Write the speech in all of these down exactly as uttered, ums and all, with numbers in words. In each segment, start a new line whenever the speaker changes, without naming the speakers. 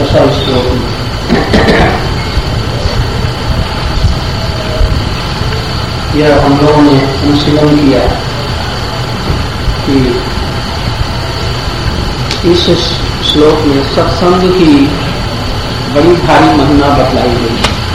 दशा श्लोक में यह हम लोगों ने अनुशीलन किया कि इस श्लोक में सत्संग की बड़ी भारी महिमा बतलाई गई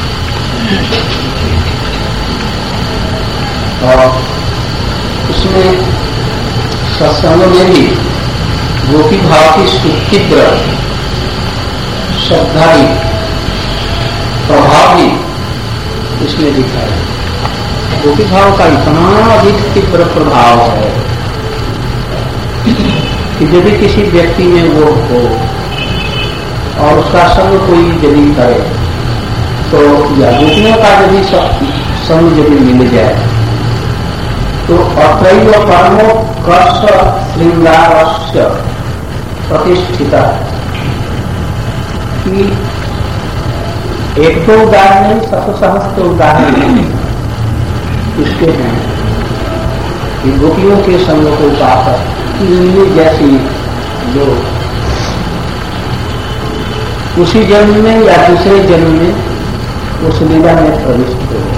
और उसमें सत्संग में भी गोपी भाव की सुतीव्र श्रद्धाई प्रभाव भी उसमें दिखाया। गोपी भाव का इतना अधिक तीव्र प्रभाव है कि यदि किसी व्यक्ति में वो हो और उसका संग कोई यदि करे तो या गोपियों का यदि संग यदि मिल जाए तो अत्रैव परमोत्कर्ष श्रृंगारस्य प्रतिष्ठिता कि एक तो उदाहरण नहीं शतसहस्त्र उदाहरण इसके हैं कि गोपियों के संग को पाकर इनमें जैसी जो उसी जन्म में या दूसरे जन्म में उस लीला में प्रविष्ट हो।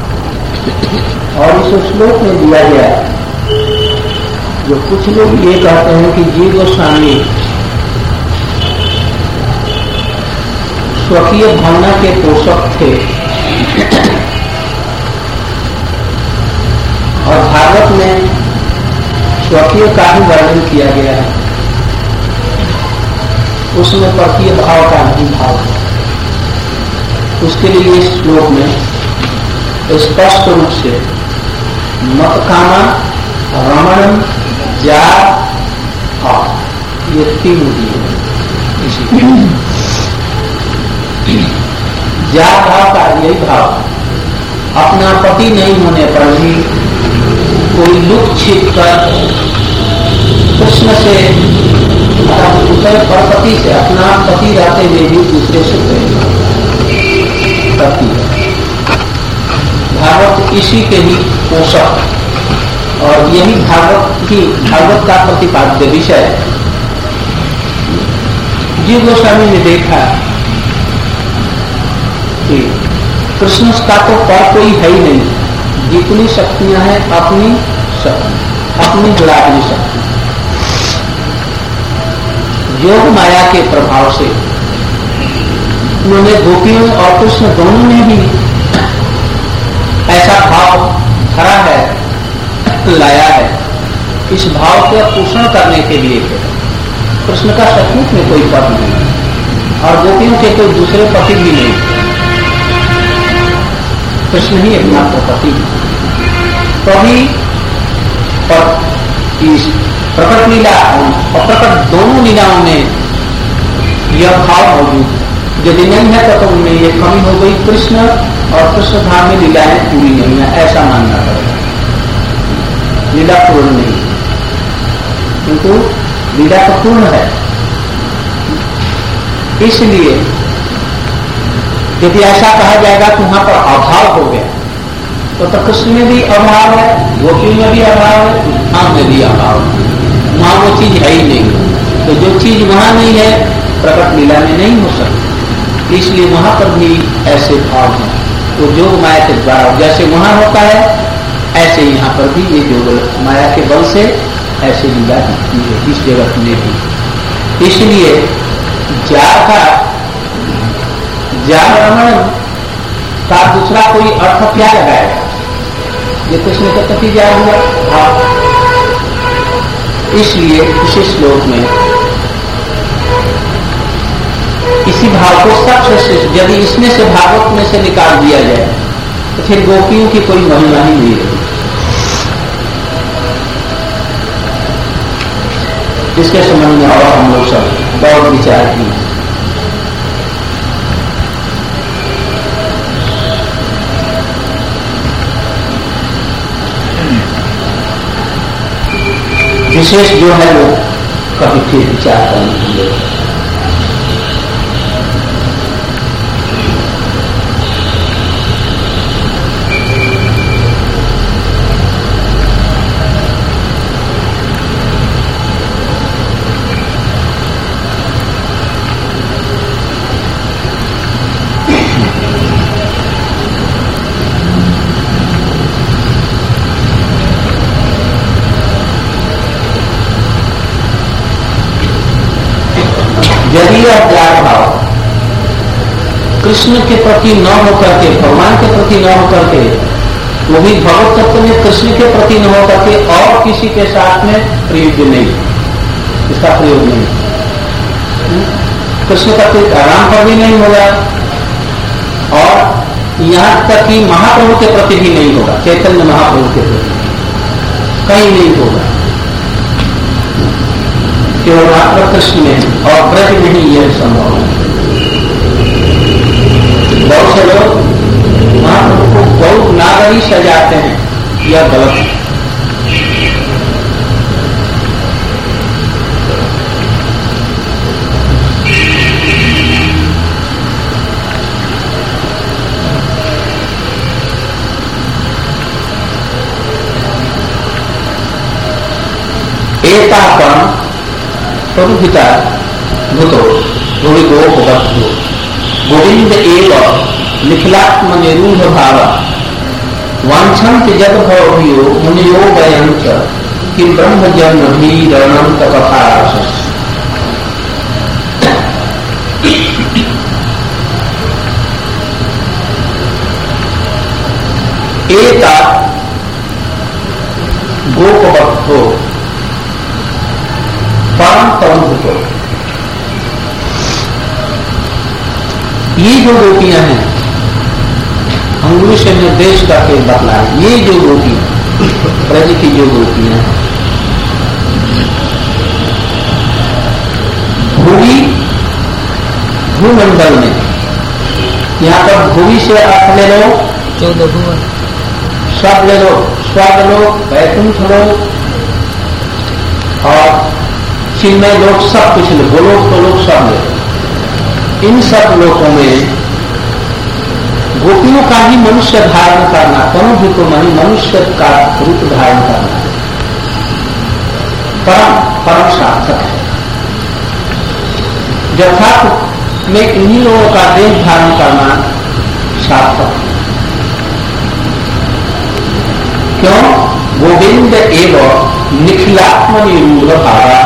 और इस श्लोक में दिया गया जो कुछ लोग ये कहते हैं कि जीव गोस्वामी स्वकीय भावना के पोषक थे और भागवत में स्वकीय का ही वर्णन किया गया है, उसमें परकीय भाव का नहीं भाव है। उसके लिए इस श्लोक में स्पष्ट रूप से मत कामा रमणम जा ये तीन दिए हैं। जा भाव का यही भाव अपना पति नहीं होने पर भी कोई लुक छिप कर कृष्ण से दूसरे पति से अपना पति रहते हुए भी दूसरे से प्रेम करती है। भागवत इसी के ही पोषक और यही भागवत की भागवत का प्रतिपाद्य विषय है। जीव गोस्वामी ने देखा कि कृष्ण का तो पर कोई है ही नहीं, जितनी शक्तियां हैं अपनी शक्ति अपनी जुड़ावनी शक्ति योग माया के प्रभाव से उन्होंने गोपियों और कृष्ण दोनों ने भी ऐसा भाव धरा है लाया है। इस भाव को पोषण करने के लिए कृष्ण का सचमुच में कोई पद नहीं और गोपियों के कोई दूसरे पति भी नहीं, कृष्ण ही एकमात्र पति। तभी प्रकट लीला और प्रकट दोनों लीलाओं में यह भाव मौजूद। यदि नहीं है तो, तो उनमें यह कमी हो गई, कृष्ण और कृष्ण धाम में लीलाएं पूरी नहीं है, ऐसा मानना पड़ेगा। लीला पूर्ण नहीं, किंतु लीला तो पूर्ण है। इसलिए यदि ऐसा कहा जाएगा कि वहां पर अभाव हो गया तो, तो कृष्ण में भी अभाव है, गोपी में भी अभाव है, धाम में भी अभाव है। वहां वो चीज है ही नहीं, तो जो चीज वहां नहीं है प्रकट लीला में नहीं हो सकती। इसलिए वहां पर भी ऐसे भाव हैं। तो योग माया के द्वारा जैसे वहां होता है ऐसे यहाँ पर भी ये योग माया के बल से ऐसे लीला दिखती है इस जगत में भी। इसलिए जाता जान रमण का दूसरा कोई अर्थ क्या लगाएगा? ये कृष्ण के प्रति जा हुआ भाव। इसलिए इसी श्लोक में इसी भाव को सबसे श्रेष्ठ यदि इसमें से भागवत में से निकाल दिया जाए तो फिर गोपियों की कोई महिमा ही नहीं रही। इसके संबंध में और हम लोग सब बहुत विचार किए। विशेष जो है वो कभी फिर विचार करने के लिए यदि यह त्याग भाव कृष्ण के प्रति न होकर के, भगवान के प्रति न होकर के, वो भी भगवत तत्व में कृष्ण के प्रति न होकर के और किसी के साथ में प्रयोग नहीं, इसका प्रयोग नहीं, कृष्ण का कोई राम पर भी नहीं होगा और यहां तक कि महाप्रभु के प्रति भी नहीं होगा, चैतन्य महाप्रभु के प्रति कहीं नहीं होगा, केवल मात्र कृष्ण में और ब्रज में ही यह संभव है। बहुत से लोग महाप्रभु को गौ नागरी सजाते हैं, यह गलत है। एतापन प्रभुपिता भूतो भूमि गोपवत्तो गोविंद एव निखिलात्म निरूढ़ भाव वांछन्ति जग भवभीयो मुनियो वयंच कि ब्रह्म जन्म भीरणम तपथारस। एता गोपवत्तो परम परम भूतो, ये जो गोपियां हैं, अंगुली से निर्देश करके बतला, ये जो गोपियां, ब्रज की जो गोपियां हैं, भूमि भूमंडल में, यहां पर भूमि से अर्थ ले लो चौदह भुवन, सब ले लो, स्वर्ग लोक, वैकुंठ लोक और चिन्मय लोक, सब कुछ ले, गोलोक तो लोग सब ले। इन सब लोकों में गोपियों का ही मनुष्य धारण करना, परम भी को मानी मनुष्य का रूप धारण करना परम परम सार्थक है। यथार्थ में इन्हीं लोगों का देह धारण करना सार्थक है। क्यों? गोविंद एवं निखिलात्म निरूढ़ भावा,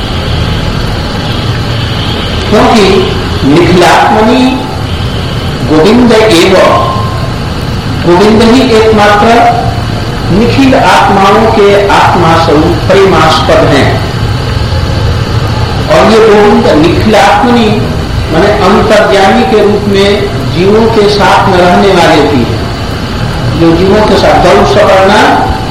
क्योंकि निखिलात्मनि गोविंद एवं, गोविंद ही एकमात्र निखिल आत्माओं के आत्मा स्वरूप परिमास्पद हैं। और ये गोविंद निखिलात्मनि माने अंतर्यामी के रूप में जीवों के साथ में रहने वाले भी हैं, जो जीवों के साथ गौ सवर्णा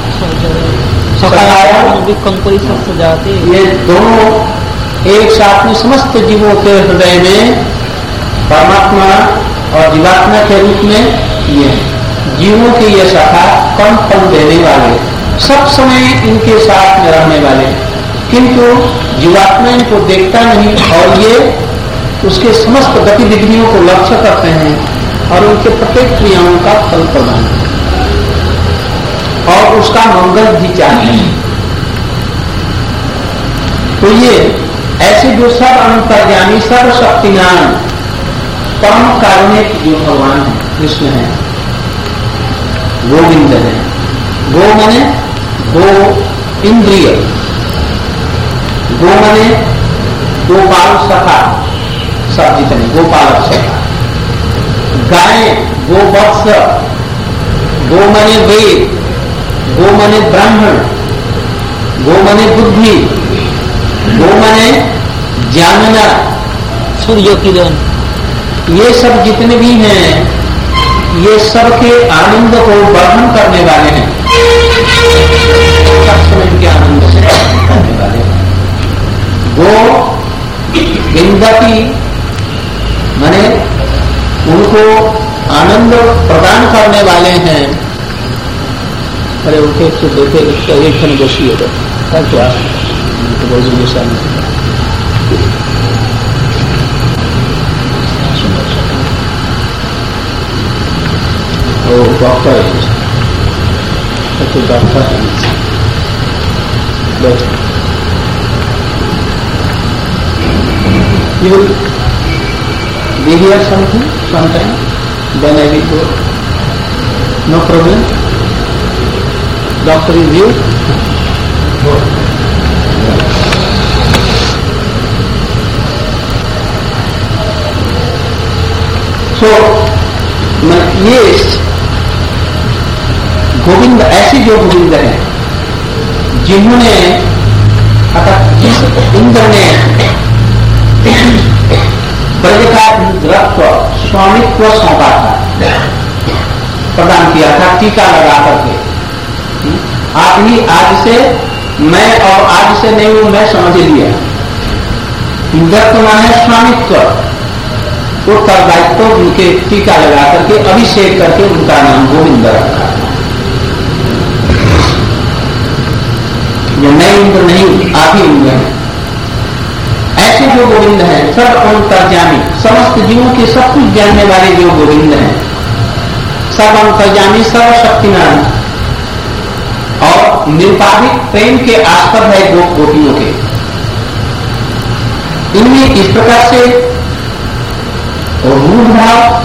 सजाते, ये दोनों एक साथ में समस्त जीवों के हृदय में परमात्मा और जीवात्मा के रूप में ये जीवों के ये सखा कम फल देने वाले, सब समय इनके साथ में रहने वाले, किंतु जीवात्मा इनको देखता नहीं और ये उसके समस्त गतिविधियों को लक्ष्य करते हैं और उनके प्रत्येक क्रियाओं का फल प्रदान और उसका मंगल भी चाहते हैं। तो ये ऐसे जो सब अंतर्यामी सर्वशक्तिमान परम कारुणिक जो भगवान है, कृष्ण है, गोविंद है। गो माने गो इंद्रिय, गो माने गोपाल सखा, सब जितने गोपालक सखा, गाय गोवत्स, गो माने वेद, गो माने ब्राह्मण, गो माने बुद्धि, गो माने जानना, सूर्य किरण, ये सब जितने भी हैं ये सब के आनंद को वर्धन करने वाले हैं, सब समय के आनंद से करने वाले हैं। गो विंदती माने उनको आनंद प्रदान करने वाले हैं। अरे उनके से देखे एक खन बसी होगा क्या तो बहुत सामने वो डॉक्टर है, तो डॉक्टर है, but you will be here something sometime, then I will go, no problem. Doctor is you? सो ये गोविंद ऐसे जो गोविंद हैं जिन्होंने अर्थात जिस इंद्र ने ब्रज का इंद्रत्व स्वामित्व सौंपा था, प्रदान किया था टीका लगा करके, आप ही आज से मैं और आज से नहीं हूं मैं समझ लिया। इंद्रत्व माने स्वामित्व, उत्तरदायित्व उनके टीका लगा करके अभिषेक करके उनका नाम गोविंद रखा। ये नए इंद्र नहीं, आप ही इंद्र हैं। ऐसे जो गोविंद हैं सब अंतर्यामी, समस्त जीवों के सब कुछ जानने वाले जो गोविंद हैं, सब अंतर्यामी, सर्वशक्तिमान और निरुपाधिक प्रेम के आस्पद है गोप गोपियों के। इनमें इस प्रकार से रूढ़ भाव,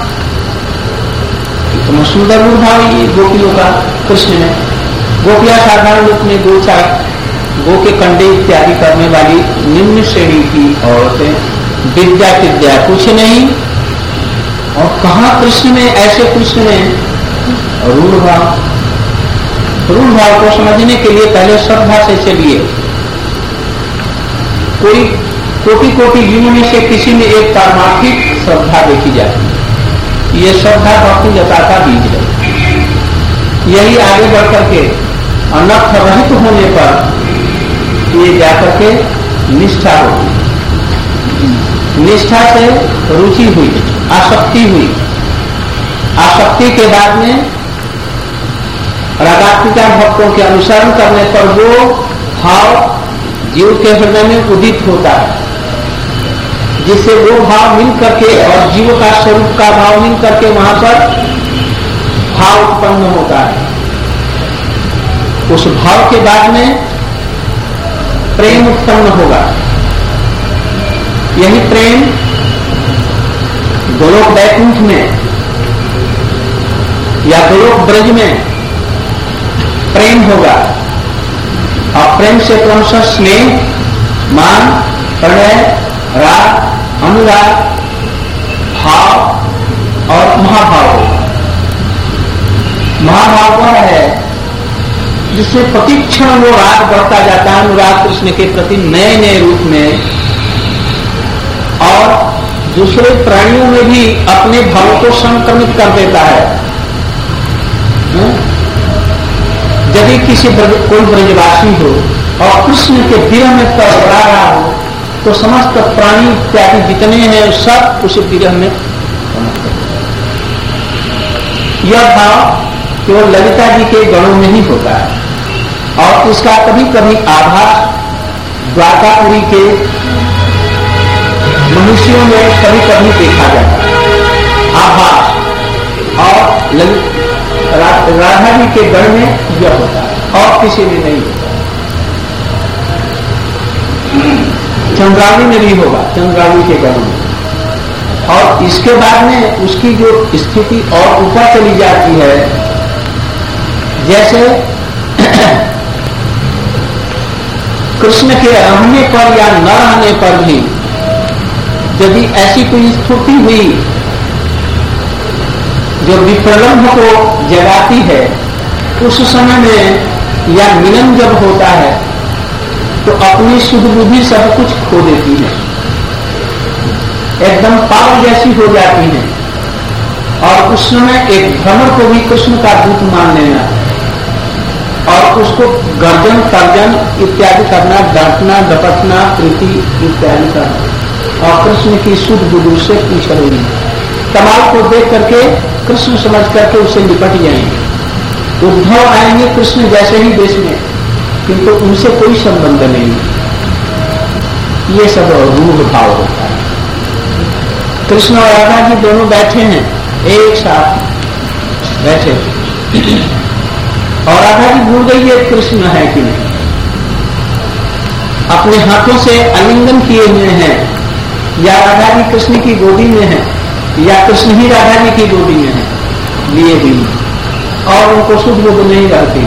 इतना सुंदर रूढ़ भाव ये गोपियों का कृष्ण में। गोपियां साधारण रूप में दो चार गो के कंडे इत्यादि करने वाली निम्न श्रेणी की औरतें, विद्या विद्या कुछ नहीं। और कहां कृष्ण में ऐसे कृष्ण में रूढ़ भाव। रूढ़ भाव को समझने के लिए पहले श्रद्धा से चलिए। कोई कोटि कोटि जीवों में से किसी में एक पारमार्थिक श्रद्धा देखी जाती है, ये श्रद्धा भक्ति लता का बीज है। यही आगे बढ़कर के अनर्थ रहित होने पर ये जाकर के निष्ठा होगी, निष्ठा से रुचि हुई, आसक्ति हुई, आसक्ति के बाद में रागात्मिका भक्तों के अनुसरण करने पर वो भाव जीव के हृदय में उदित होता है, जिससे वो भाव मिल करके और जीव का स्वरूप का भाव मिल करके वहां पर भाव उत्पन्न होता है। उस भाव के बाद में प्रेम उत्पन्न होगा। यही प्रेम गोलोक वैकुंठ में या गोलोक ब्रज में प्रेम होगा, और प्रेम से क्रमशः स्नेह, मान, प्रणय, राग, अनुराग, भाव और महाभाव होगा। महाभाव वह है जिससे प्रतिक्षण वो राग बढ़ता जाता है, अनुराग कृष्ण के प्रति नए नए रूप में, और दूसरे प्राणियों में भी अपने भावों को संक्रमित कर देता है। यदि किसी कोई ब्रजवासी हो और कृष्ण के विरह में तड़पड़ा रहा हो, तो समस्त प्राणी इत्यादि जितने हैं सब उस विरह में। यह भाव केवल ललिता जी के गणों में ही होता है, और इसका कभी कभी आभास द्वारकापुरी के मनुष्यों में कभी कभी देखा जाता है। आभास और रा, राधा जी के गण में यह होता है और किसी में नहीं होता। चंद्रावली में भी होगा, चंद्रावली के गण में। और इसके बाद में उसकी जो स्थिति और ऊपर चली जाती है, जैसे कृष्ण के रहने पर या न रहने पर भी यदि ऐसी कोई स्फूर्ति हुई जो विप्रलंब को जगाती है, उस समय में या मिलन जब होता है तो अपनी शुद्ध बुद्धि सब कुछ खो देती है, एकदम पागल जैसी हो जाती है, और उस समय एक भ्रमर को भी कृष्ण का दूत मान लेना और उसको गर्जन तर्जन इत्यादि करना, डांटना, डपटना, प्रीति इत्यादि करना, और कृष्ण की शुद्ध बुद्धि से पूछ रही है। कमाल को देख करके कृष्ण समझ करके उससे निपट जाएंगे। उद्धव आएंगे कृष्ण जैसे ही देश में, किंतु उनसे कोई संबंध नहीं। ये सब रूढ़ भाव होता है। कृष्ण और राधा जी दोनों बैठे हैं, एक साथ बैठे, और राधा जी भूल गई है कृष्ण है कि नहीं। अपने हाथों से आलिंगन किए हुए हैं, या राधा जी कृष्ण की गोदी में है, या कृष्ण ही राधा जी की गोदी में है, लिए भी, और उनको शुद्ध बुद्ध नहीं रहती,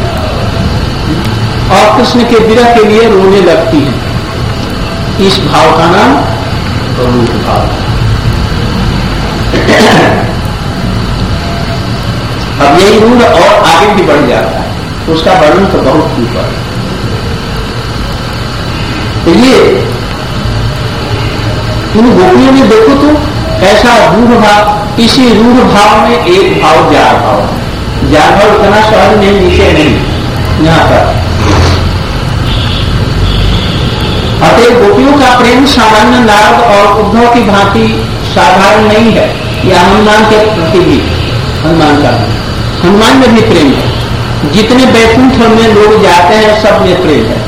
और कृष्ण के विरह के लिए रोने लगती है। इस भाव का नाम रूप भाव। अब यही रूढ़ और आगे भी बढ़ जाता है, उसका वर्णन तो बहुत ऊपर है। तो ये इन गोपियों में देखो तो ऐसा रूढ़ भाव, इसी रूढ़ भाव में एक भाव जार भाव है। जार भाव इतना सहज नहीं, नीचे नहीं, यहां पर। अतः गोपियों का प्रेम सामान्य नारद और उद्धव की भांति साधारण नहीं है। यह हनुमान के प्रति भी, हनुमान का हनुमान में भी प्रेम है। जितने वैकुंठ में लोग जाते हैं सब में प्रेम है,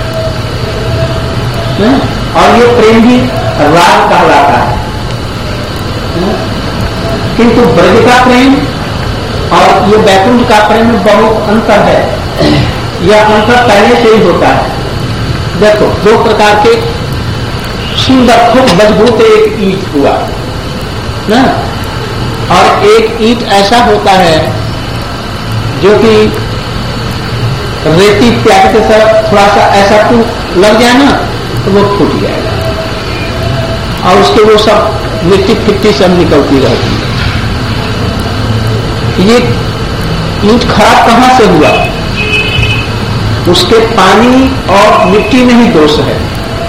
है? और ये प्रेम भी राग कहलाता है, है? किंतु ब्रज का प्रेम और ये वैकुंठ का प्रेम में बहुत अंतर है। यह अंतर पहले से ही होता है। देखो, दो प्रकार के सुंदर खूब मजबूत एक ईंट हुआ ना, और एक ईंट ऐसा होता है जो कि रेती प्याज के साथ थोड़ा सा ऐसा टू लग जाए ना तो वो फूट जाएगा, और उसके वो सब मिट्टी फिट्टी सब निकलती रहती है। ये ईंट खराब कहां से हुआ? उसके पानी और मिट्टी में ही दोष है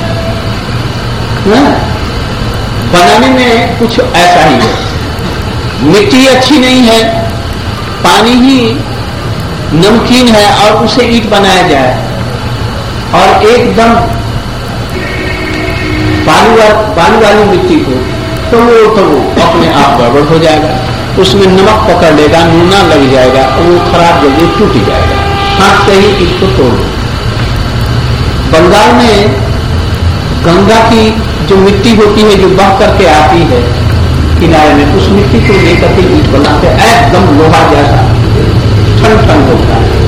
ना। बनाने में कुछ ऐसा ही है, मिट्टी अच्छी नहीं है, पानी ही नमकीन है और उसे ईंट बनाया जाए और एकदम बालू बालू वाली मिट्टी को, तो वो तो वो अपने आप गड़बड़ हो जाएगा, उसमें नमक पकड़ लेगा, नूना लग जाएगा और वो खराब जल्दी टूट जाएगा। हाथ से ही ईंट को तोड़। बंगाल में गंगा की जो मिट्टी होती है, जो बह करके आती है किनारे में, उस मिट्टी को लेकर के ईंट बनाते हैं, एकदम लोहा जैसा ठंड ठंड होता है,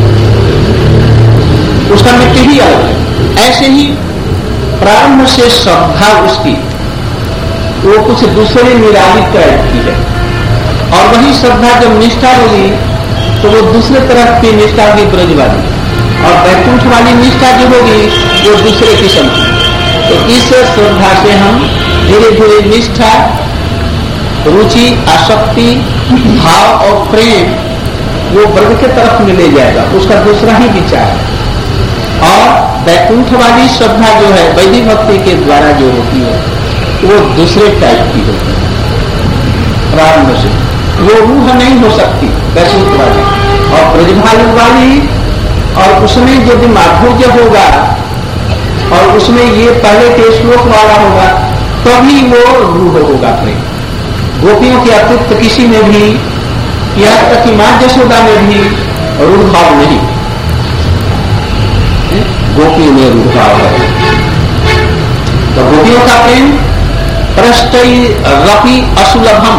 उसका मिट्टी ही अलग है। ऐसे ही प्रारंभ से श्रद्धा उसकी वो कुछ दूसरे निराली टाइप की है, और वही श्रद्धा जब निष्ठा होगी तो वो दूसरे तरह की निष्ठा होगी ब्रजवादी, और वैकुंठ वाली निष्ठा जो होगी वो दूसरे किस्म की। तो इस श्रद्धा से हम धीरे धीरे निष्ठा, रुचि, आसक्ति, भाव और प्रेम वो ब्रज के तरफ में ले जाएगा, उसका दूसरा ही विचार है। और वैकुंठ वाली श्रद्धा जो है वैदिक भक्ति के द्वारा जो होती है वो दूसरे टाइप की होती है। प्रारंभ से वो रूह नहीं हो सकती वैकुंठ वाली, और ब्रजभाल वाली, और उसमें यदि माधुर्य होगा और उसमें ये पहले के श्लोक वाला होगा तभी वो रूह होगा प्रेम। गोपियों के अतिरिक्त किसी में भी, यहाँ तक कि मां यशोदा में भी रूढ़ भाव नहीं, गोपी में रूढ़ भाव है। तो गोपियों का प्रेम प्रष्टई रपि असुलभम,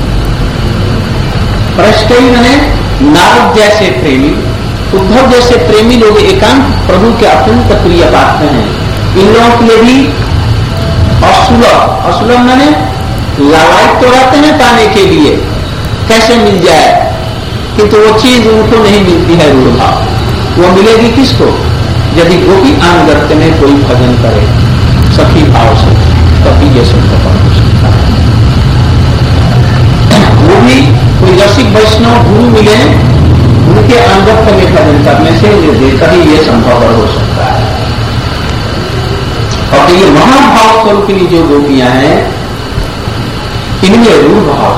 प्रष्टई मैंने नारद जैसे प्रेमी, उद्धव जैसे प्रेमी लोग एकांत प्रभु के अत्यंत प्रिय पात्र हैं। इन लोगों के लिए भी असुलभ, असुलभ मैंने लालायित तो रहते हैं पाने के लिए, कैसे मिल जाए, किंतु वो चीज उनको नहीं मिलती है रूढ़ भाव। वो मिलेगी किसको? यदि गोपी अनुगत्य में कोई भजन करे सखी भाव से, तभी ये संभव हो सकता है। वो भी कोई रसिक वैष्णव गुरु मिले, उनके अनुगत्य में भजन करने से तभी ये संभव हो सकता है। और ये महाभाव स्वरूपिणी जो गोपियां हैं, इनमें रूढ़ भाव,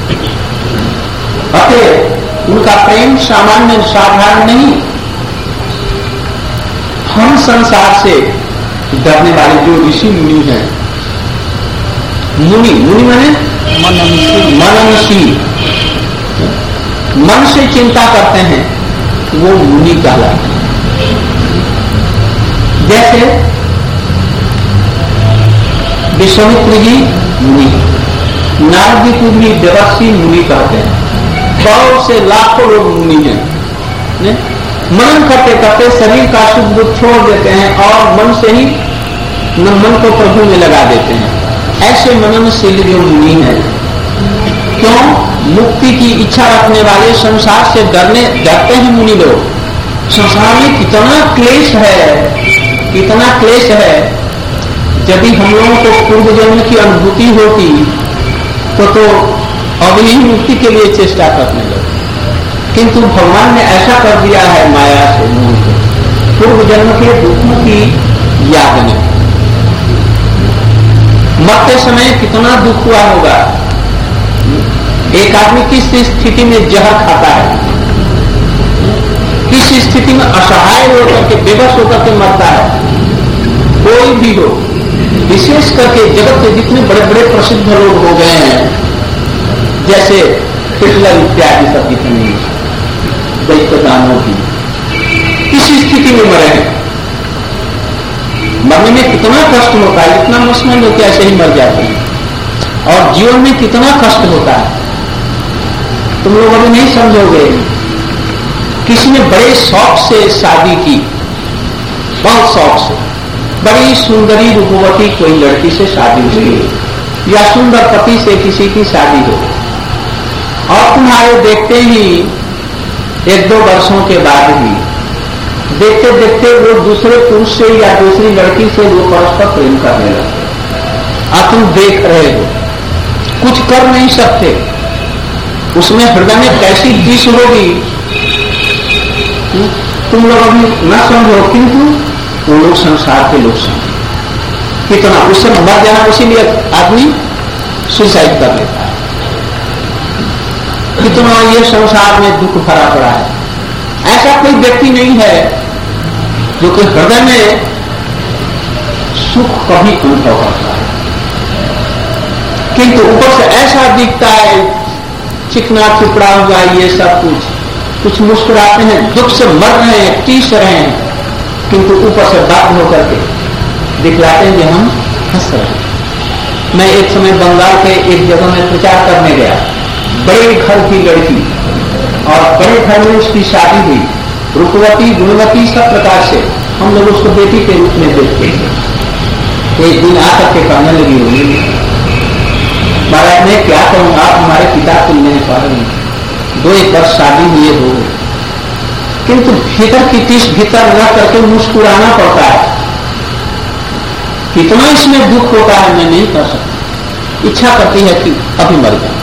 अतः उनका प्रेम सामान्य साधारण नहीं। हम संसार से डरने वाले जो ऋषि मुनि हैं, मुनि मुनि माने मननशील, मननशील, मन से चिंता करते हैं, वो मुनि कहलाते हैं। जैसे विश्वामित्र जी मुनि, नारद जी को भी देवर्षि मुनि कहते हैं। बहुत से लाखों लोग मुनि हैं, मनन करते करते शरीर का सुख दुख छोड़ देते हैं और मन से ही मन को प्रभु में लगा देते हैं। ऐसे मननशील जो मुनि हैं, क्यों? मुक्ति की इच्छा रखने वाले, संसार से डरने डरते हैं मुनि लोग। संसार में कितना क्लेश है, कितना क्लेश है। यदि हम लोगों को पूर्व जन्म की अनुभूति होती तो तो अभी ही मुक्ति के लिए चेष्टा करने लगे। किंतु भगवान ने ऐसा कर दिया है माया से मोह से, पूर्व जन्म के दुखों की याद नहीं। मरते समय कितना दुख हुआ होगा। एक आदमी किस स्थिति में जहर खाता है, किस स्थिति में असहाय होकर के बेबस होकर के मरता है। कोई भी हो, विशेष करके जगत के जितने बड़े बड़े प्रसिद्ध लोग हो गए हैं, जैसे हिटलर इत्यादि सब जितने दैत्यदानों की, किस स्थिति में मरे हैं। मरने में कितना कष्ट होता है, इतना मुश्किल होकर ऐसे ही मर जाते हैं। और जीवन में कितना कष्ट होता है तुम लोग अभी नहीं समझोगे। किसी ने बड़े शौक से शादी की, बहुत शौक से, बड़ी सुंदरी रूपवती कोई लड़की से शादी हुई, या सुंदर पति से किसी की शादी हो, और तुम्हारे देखते ही एक दो वर्षों के बाद ही देखते देखते वो दूसरे पुरुष से या दूसरी लड़की से वो परस्पर प्रेम करने लगते। अब तुम देख रहे हो, कुछ कर नहीं सकते, उसमें हृदय में कैसी विष होगी तुम लोग अभी न समझो, किंतु वो लोग संसार के लोग समझो कितना उससे मर जाना, इसीलिए आदमी सुसाइड कर लेता है। कितना ये संसार में दुख भरा पड़ा है। ऐसा कोई व्यक्ति नहीं है जो कि हृदय में सुख कभी अनुभव करता है, किंतु ऊपर से ऐसा दिखता है चिकना टुकड़ा हुआ ये सब कुछ, कुछ मुस्कुराते हैं, दुख से मर रहे हैं, टीस रहे हैं, किंतु ऊपर से बात होकर के दिखलाते हैं कि हम हंस रहे हैं। मैं एक समय बंगाल के एक जगह में प्रचार करने गया, बड़े घर की लड़की, और बड़े घर में उसकी शादी हुई, रूपवती गुणवती सब प्रकार से, हम लोग उसको बेटी के रूप में देखते थे। एक दिन आकर के कहने लगी होगी, महाराज मैं क्या कहूँ, आप हमारे पिता तुम नहीं पा रहे, दो एक वर्ष शादी हुए हो, किंतु भीतर की तीस भीतर रह करके मुस्कुराना पड़ता है। कितना इसमें दुख होता है मैं नहीं कर सकता, इच्छा करती है कि अभी मर जाए।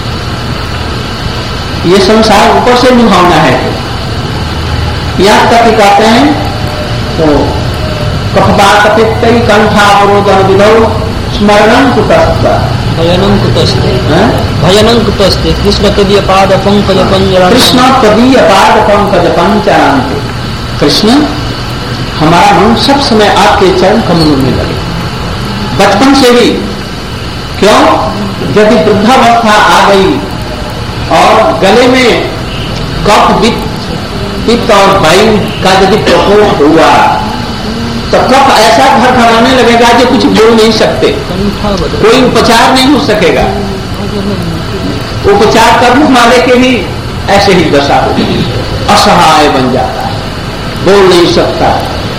ये संसार ऊपर से लुभावना है। यहां तक कहते हैं तो कफबा कपित कंठावरोदन विधौ स्मरणं कुतस्ता
भजनं कुतस्ते भजनं कुतस्ते कृष्ण तदीय पाद पंकज पंजरांते
कृष्ण तदीय पाद पंकज पंजरांते। कृष्ण हमारा मन सब समय आपके चरण कमलों में लगे, बचपन से ही। क्यों? यदि वृद्धावस्था आ गई और गले में कफ पित्त और वायु का यदि प्रकोप हुआ तो कफ ऐसा घर घराने लगेगा जो कुछ बोल नहीं सकते, कोई उपचार नहीं हो सकेगा। उपचार करने वाले के ही ऐसे ही दशा होगी, असहाय बन जाता है, बोल नहीं सकता,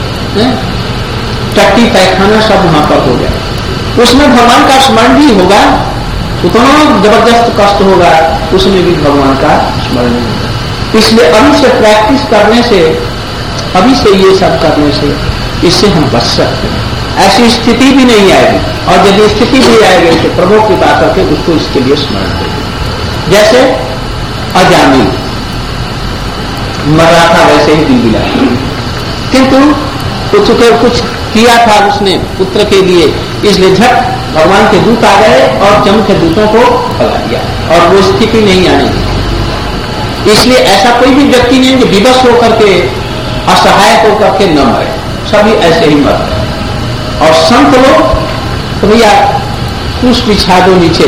टट्टी पैखाना सब वहां पर हो गया। उसमें भगवान का स्मरण भी होगा, उतना जबरदस्त कष्ट होगा, उसमें भी भगवान का स्मरण नहीं होगा। इसलिए अभी से प्रैक्टिस करने से, अभी से ये सब करने से, इससे हम बच सकते हैं। ऐसी स्थिति भी नहीं आएगी, और यदि स्थिति भी आएगी तो प्रभु की बात करके उसको इसके लिए स्मरण देंगे। जैसे अजामिल मर रहा था वैसे ही दिल दिला, किंतु कुछ कुछ किया था उसने पुत्र के लिए, इसलिए झट भगवान के दूत आ गए और जम के दूतों को भगा दिया, और वो स्थिति नहीं आने दी। इसलिए ऐसा कोई भी व्यक्ति नहीं जो विवश होकर के असहाय होकर के न मरे, सभी ऐसे ही मरते हैं। और संत लोग तो भैया कुछ बिछा दो नीचे,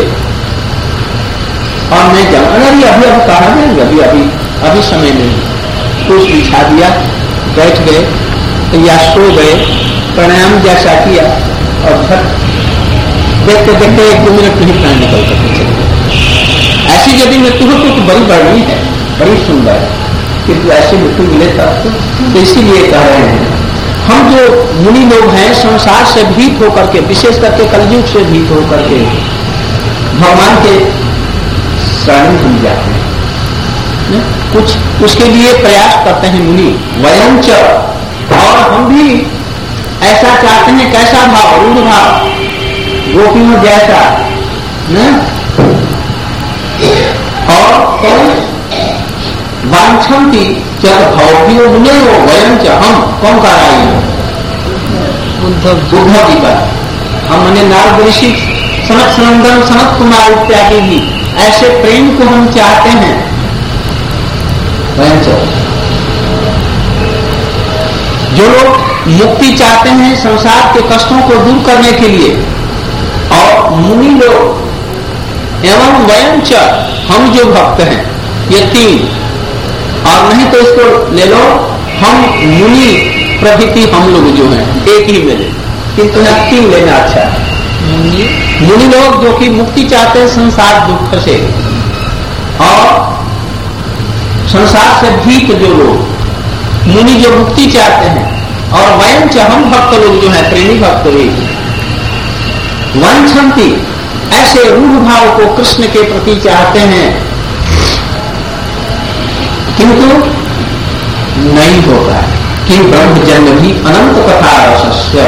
और मैं जाऊं, अरे अभी अभी कहा देंगे, अभी अभी अभी समय नहीं, कुछ बिछा दिया, बैठ गए या सो गए, प्राणायाम जैसा किया, और झट देखते देखते एक दो मिनट नहीं प्राण निकल करके चले गए। ऐसी यदि मृत्यु हो तो बड़ी बड़ी है, बड़ी सुंदर है, किंतु ऐसी मृत्यु मिले तब तो इसीलिए कह रहे हैं हम जो मुनि लोग हैं संसार से भीत होकर के, विशेष करके कलयुग से भीत होकर के भगवान के शरण हम जाते हैं, कुछ उसके लिए प्रयास करते हैं मुनि वयंच, और हम भी ऐसा चाहते हैं। कैसा भाव? रूढ़ भाव, गोपियों जैसा न? और कौन? वांछन्ति चल भव्यो मुने वो वयम च हम कौन कर रहे हैं?
उद्धव
उद्धव जी का हम मैंने नारद ऋषि सनत सनंदन सनत कुमार इत्यादि भी ऐसे प्रेम को हम चाहते हैं। वयम च जो लोग मुक्ति चाहते हैं संसार के कष्टों को दूर करने के लिए, और मुनि लोग एवं वयम च हम जो भक्त हैं, ये तीन, और नहीं तो इसको ले लो हम मुनि प्रभृति हम लोग जो हैं एक ही में ले, किंतु यहां तीन लेना अच्छा है।
मुनि
मुनि लोग जो कि मुक्ति चाहते हैं संसार दुख से, और संसार से भीत जो लोग मुनि जो मुक्ति चाहते हैं, और वयम च हम भक्त लोग जो है प्रेमी भक्त लोग वांछन्ति ऐसे रूढ़ भाव को कृष्ण के प्रति चाहते हैं, किंतु नहीं होता कि ब्रह्मजन्य भी अनंत कथा रसस्य,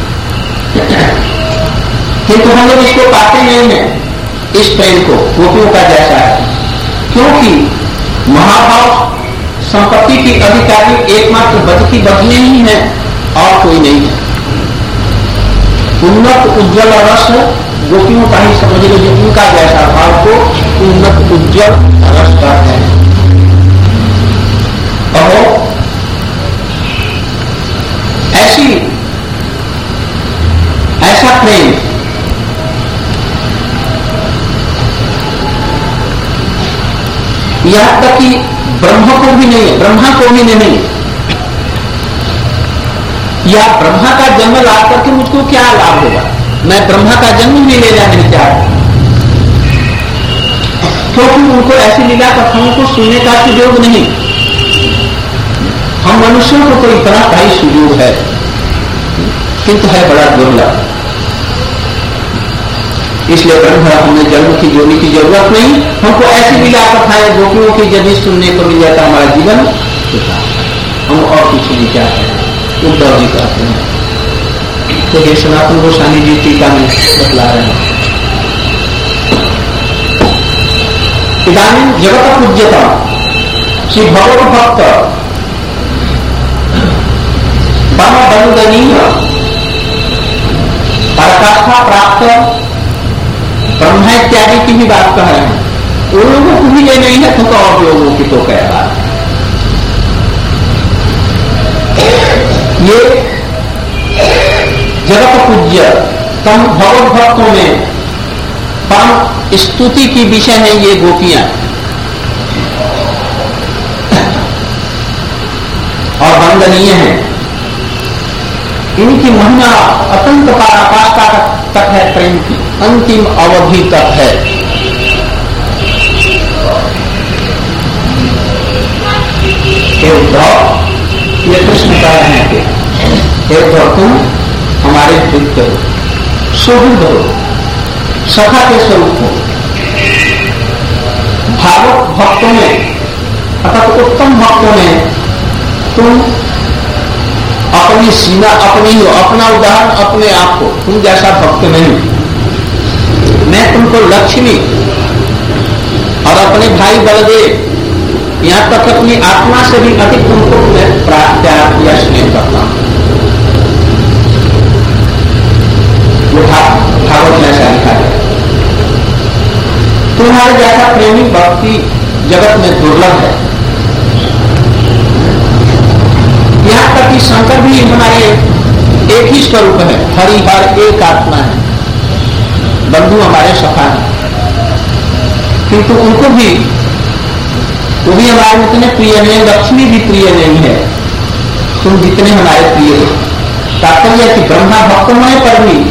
किंतु हम लोग इसको पाते नहीं है इस प्रेम को गोपियों का जैसा है, क्योंकि महाभाव संपत्ति की अधिकारी एकमात्र बजती बजने ही है और कोई नहीं है। उन्नत उज्जवल रस गोपियों का ही समझ लो, जो उनका जैसा भाव को उन्नत उज्जवल रस कहते हैं। और ऐसी ऐसा प्रेम यहां तक कि ब्रह्म को भी नहीं है, ब्रह्मा को भी नहीं, या ब्रह्मा का जन्म लाभ करके मुझको क्या लाभ होगा? मैं ब्रह्मा का जन्म भी ले जाने नहीं चाहता, क्योंकि उनको ऐसी लीला कथाओं को सुनने का सुयोग नहीं। हम मनुष्यों को तो इतना का ही सुयोग है, किंतु है बड़ा दुर्लभ। इसलिए ब्रह्म हमें जन्म की जोड़ने की जरूरत नहीं, हमको ऐसी लीला कथाएं गोपियों की यदि सुनने को मिल जाता हमारा जीवन हम और कुछ नहीं चाहते हैं। उद्धव जी कहते हैं, तो ये सनातन गोस्वामी जी टीका में बतला रहे हैं। इदानीं जगत पूज्यता श्री भगवत भक्त परम वंदनीय पराकाष्ठा प्राप्त ब्रह्मा इत्यादि की भी बात कह रहे हैं। उन लोगों को भी ये नहीं है तो और लोगों की तो कह बात है। ये जगत पूज्य तम भगवत भक्तों में परम स्तुति की विषय है ये गोपियां, और वंदनीय है। इनकी महिमा अत्यंत पराकाष्ठा तक है, प्रेम की अंतिम अवधि तक है। हे उद्धव, ये कृष्ण कह रहे हैं कि हे उद्धव तुम हमारे मित्र हो, सुहृद हो, सखा के स्वरूप हो। भागवत भक्तों में अर्थात उत्तम भक्तों में तुम अपनी सीमा अपनी हो, अपना उदाहरण अपने आप हो, तुम जैसा भक्त नहीं। मैं तुमको लक्ष्मी और अपने भाई बलदेव, यहां तक अपनी आत्मा से भी अधिक तुमको मैं प्यार या स्नेह करता हूं। वो भागवत में ऐसा लिखा है। तुम्हारे जैसा प्रेमी भक्ति जगत में दुर्लभ है। यहां तक कि शंकर भी हमारे एक ही स्वरूप है, हरिहर एक आत्मा है, बंधु हमारे सखा है, किंतु उनको भी वो भी हमारे उतने प्रिय नहीं, लक्ष्मी भी प्रिय नहीं है तुम जितने हमारे प्रिय हो। तात्पर्य कि ब्रह्मा भक्तमय पर भी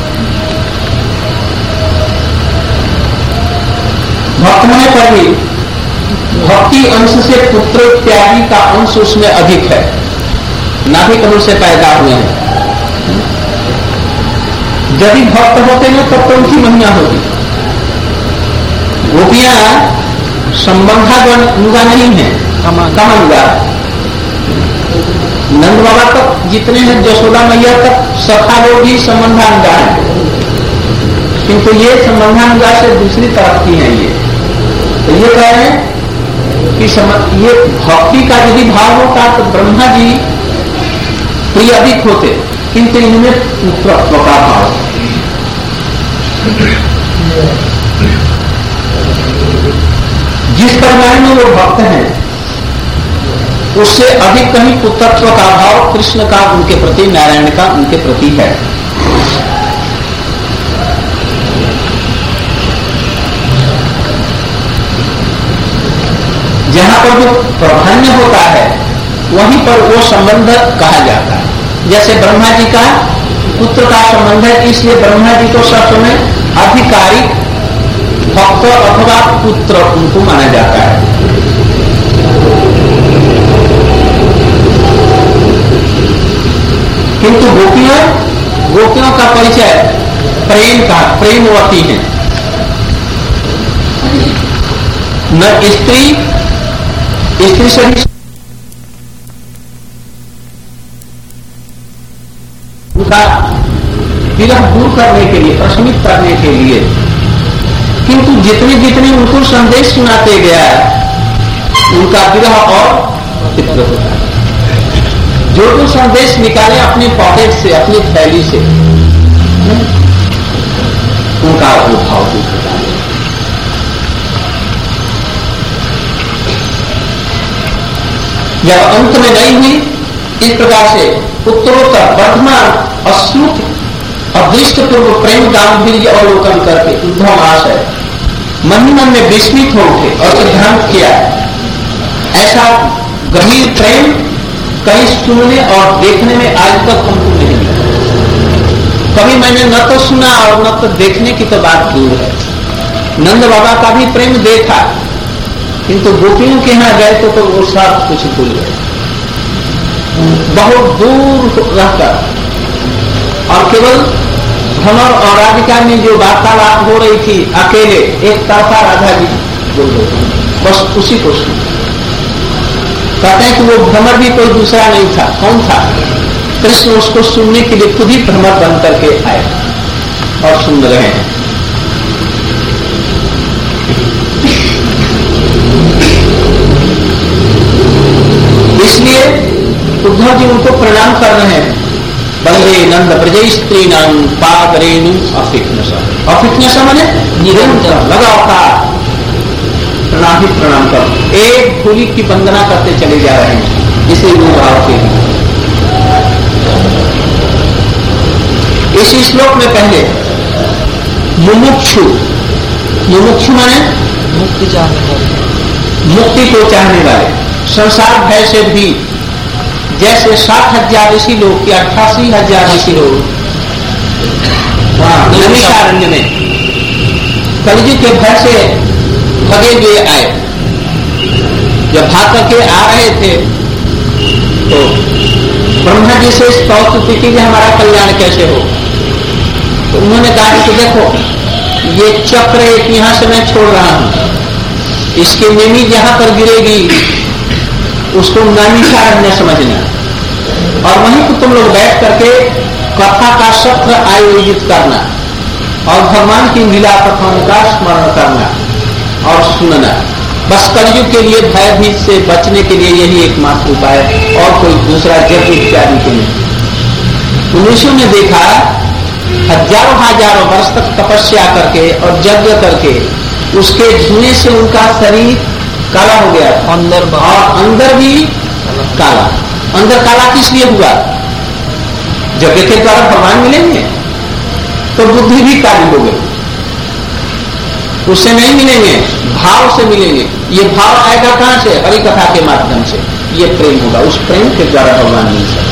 भक्तमय पर भी भक्ति अंश से पुत्र इत्यादि का अंश उसमें अधिक है, नाभि कमल से पैदा हुए हैं। यदि भक्त होते हैं तब तो उनकी महिमा होती। गोपियां संबंधानुगा नहीं है, कमानुगा। नंद बाबा तक जितने हैं, यशोदा मैया तक सखा लोग भी संबंधानुगा है, किंतु ये संबंधानुगा से दूसरी तरफ की है। ये तो ये कह रहे हैं कि समझ ये भक्ति का यदि भाव होता तो ब्रह्मा जी प्रिय अधिक होते, किंतु इनमें पुत्रत्व का भाव। जिस परिमाण में वो भक्त हैं उससे अधिक कहीं पुत्रत्व का भाव कृष्ण का उनके प्रति, नारायण का उनके प्रति है। जहां पर जो प्राधान्य होता है वहीं पर वो संबंध कहा जाता है। जैसे ब्रह्मा जी का पुत्र का संबंध है, इसलिए ब्रह्मा जी को सब समय आधिकारिक भक्त अथवा पुत्र उनको माना जाता है। किंतु गोपियां, गोपियों का परिचय प्रेम का, प्रेमवती है। न स्त्री स्त्री से उनका विरह दूर करने के लिए, प्रशमित करने के लिए, किंतु जितने जितने उनको संदेश सुनाते गया उनका विरह और तीव्र होता है। जो जो संदेश निकाले अपने पॉकेट से, अपनी थैली से, उनका वो भाव दूर होता है। जब अंत में नहीं हुई, इस प्रकार से उत्तरोत्तर वर्तमान अश्रुत अदृष्ट पूर्व प्रेम गांधीर्य अवलोकन करके उद्धव महाशय मन ही मन में विस्मित हो उठे और सिद्धांत किया, ऐसा गंभीर प्रेम कहीं सुनने और देखने में आज तक हमको नहीं मिला। कभी मैंने न तो सुना और न तो देखने की तो बात दूर है। नंद बाबा का भी प्रेम देखा, किंतु गोपियों के यहां गए तो, तो वो सब कुछ भूल गए, बहुत दूर रहकर, और केवल भ्रमर और राधिका में जो वार्तालाप हो रही थी अकेले एक तरफा राधा जी बोल रहे थे, बस उसी को सुन। कहते हैं कि वो भ्रमर भी कोई दूसरा नहीं था। कौन था? कृष्ण उसको सुनने के लिए खुद ही भ्रमर बन करके आए और सुन रहे हैं। इसलिए उद्धव जी उनको प्रणाम कर रहे हैं। बंदे नंद ब्रज स्त्री नाम पादरेणु अफिकनस। अफिकनस माने निरंतर लगातार प्रणाम ही प्रणाम कर, एक फूली की वंदना करते चले जा रहे हैं। इसे वो भाव के इस श्लोक में पहले मुमुक्षु, मुमुक्षु माने
मुक्ति चाहने वाले,
मुक्ति को चाहने वाले, संसार भय से भी, जैसे साठ हजार ऋषि लोग या अट्ठासी हजार ऋषि लोग वहां नैमिषारण्य में कलयुग के भय से भगे हुए आए। जब भाग करके आ रहे थे तो ब्रह्मा जी से स्तुति की हमारा कल्याण कैसे हो। तो उन्होंने कहा कि देखो ये चक्र एक यहां से मैं छोड़ रहा हूं, इसकी नेमी जहां पर गिरेगी उसको नैमिषारण्य समझना, और वहीं पर तुम लोग बैठ करके कथा का सत्र आयोजित करना और भगवान की लीला कथाओं का स्मरण करना और सुनना। बस कलयुग के लिए भयभीत से बचने के लिए यही एकमात्र उपाय है, और कोई दूसरा जग इत्यादि के नहीं। मनुष्यों ने देखा हजारों हजारों वर्ष तक तपस्या करके और यज्ञ करके उसके धुएं से उनका शरीर काला हो गया, अंदर और अंदर भी काला। अंदर काला किस लिए हुआ? यज्ञ के द्वारा भगवान मिलेंगे तो बुद्धि भी काली हो गई, उससे नहीं मिलेंगे, भाव से मिलेंगे। ये भाव आएगा कहां से? हरि कथा के माध्यम से। ये प्रेम होगा, उस प्रेम के द्वारा भगवान मिल सकते।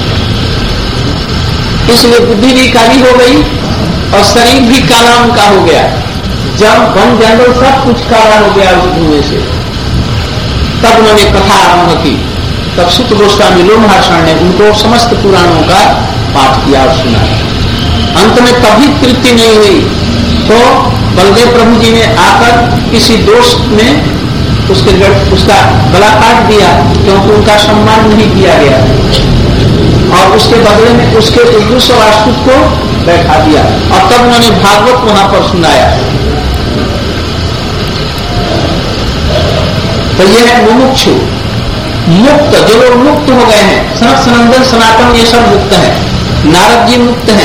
इसलिए बुद्धि भी काली हो गई और शरीर भी काला उनका हो गया। जब वन जंगल सब कुछ काला हो गया उस धुएं से, तब उन्होंने कथा आरंभ की। तब सुत गोस्वामी लोमहर्षण ने उनको समस्त पुराणों का पाठ किया और सुना। अंत में कभी तृप्ति नहीं हुई तो बलदेव प्रभु जी ने आकर किसी दोस्त में उसके उसका गला काट दिया, क्योंकि उनका सम्मान नहीं किया गया, और उसके बदले में उसके दूसरे वास्तु को बैठा दिया, और तब उन्होंने भागवत वहां पर सुनाया। तो यह है मुमुक्षु, मुक्त, जो लोग मुक्त हो गए हैं, सनत सनंदन सनातन ये सब मुक्त हैं, नारद जी मुक्त हैं,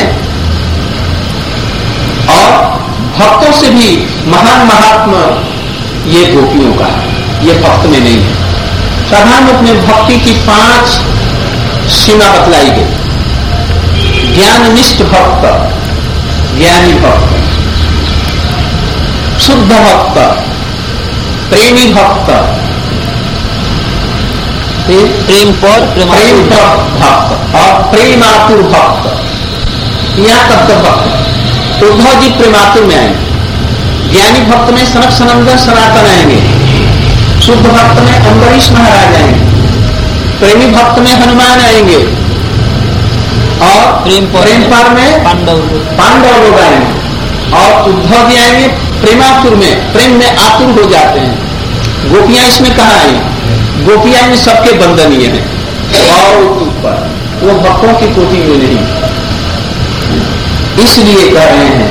और भक्तों से भी महान महात्मा ये गोपियों का है, ये भक्त में नहीं है। साधारण रूप में भक्ति की पांच सीमा बतलाई गई। ज्ञाननिष्ठ भक्त, ज्ञानी भक्त, शुद्ध भक्त, प्रेमी भक्त,
प्रेम पर
प्रेम पर भक्त और प्रेमातुर भक्त, यहां तक तो भक्त। उद्धव जी प्रेमातुर में आएंगे, ज्ञानी भक्त में सनक सनंदन सनातन आएंगे, शुद्ध भक्त में अम्बरीश महाराज आएंगे, प्रेमी भक्त में हनुमान आएंगे, और
प्रेम पर
प्रेम पर में
पांडव
पांडव लोग आएंगे, और उद्धव जी आएंगे प्रेमातुर में, प्रेम में आतुर हो जाते हैं। गोपियां इसमें कहाँ आई? गोपियां में सबके बंधनीय है, और ऊपर वो भक्तों की कोटि में नहीं, इसलिए कह रहे हैं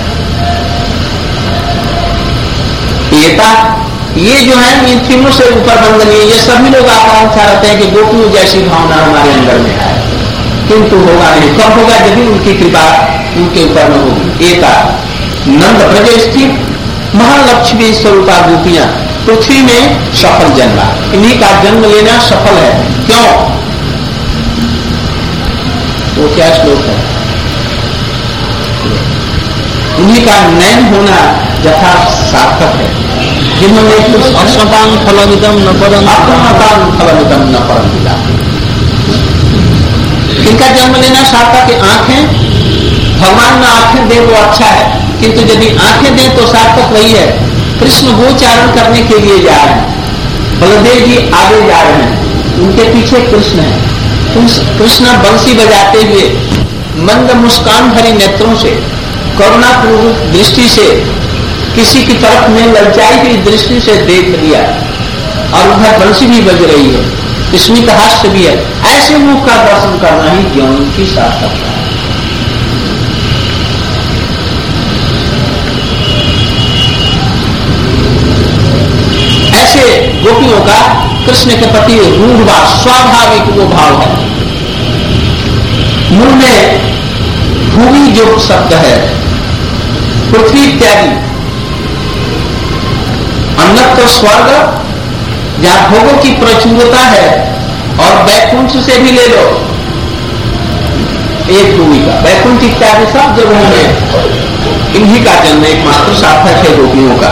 एता, ये जो है इन तीनों से ऊपर बंधनीय, ये सभी लोग आकांक्षा रहते हैं कि गोपियों जैसी भावना हमारे अंदर में आए, किंतु होगा नहीं। कब होगा? जब भी उनकी कृपा उनके ऊपर में होगी। एता नंद ब्रज स्थित महालक्ष्मी स्वरूपा गोपियां पृथ्वी में सफल जन्मा, इन्हीं का जन्म लेना सफल है। क्यों? वो क्या श्लोक है? उन्हीं का नयन होना यथा सार्थक है, जिन्होंने
अस्मतान फलमिदम न परम
आत्मतान फलमिदम न परम मिला। इनका जन्म लेना सार्थक है। आंखें, भगवान ने आंखें दे वो अच्छा है, किंतु यदि आंखें दे तो सार्थक वही है। कृष्ण गोचारण करने के लिए जा रहे हैं, बलदेव जी आगे जा रहे हैं, उनके पीछे कृष्ण है। कृष्ण बंसी बजाते हुए मंद मुस्कान भरी नेत्रों से, करुणापूर्वक दृष्टि से, किसी की तरफ में ललचाई हुई दृष्टि से देख लिया, और उधर बंसी भी बज रही है, स्मित हास्य भी है। ऐसे मुख का दर्शन करना ही ज्ञान की सार्थकता है। ऐसे गोपियों का कृष्ण के प्रति रूढ़ व स्वाभाविक वो भाव है। मूल में भूमि जो शब्द है, पृथ्वी इत्यादि, अन्नत स्वर्ग, जहां भोगों की प्रचुरता है, और वैकुंठ से भी ले लो एक भूमि का, वैकुंठ इत्यादि सब जगहों में इन्हीं का जन्म एकमात्र सार्थक है गोपियों का।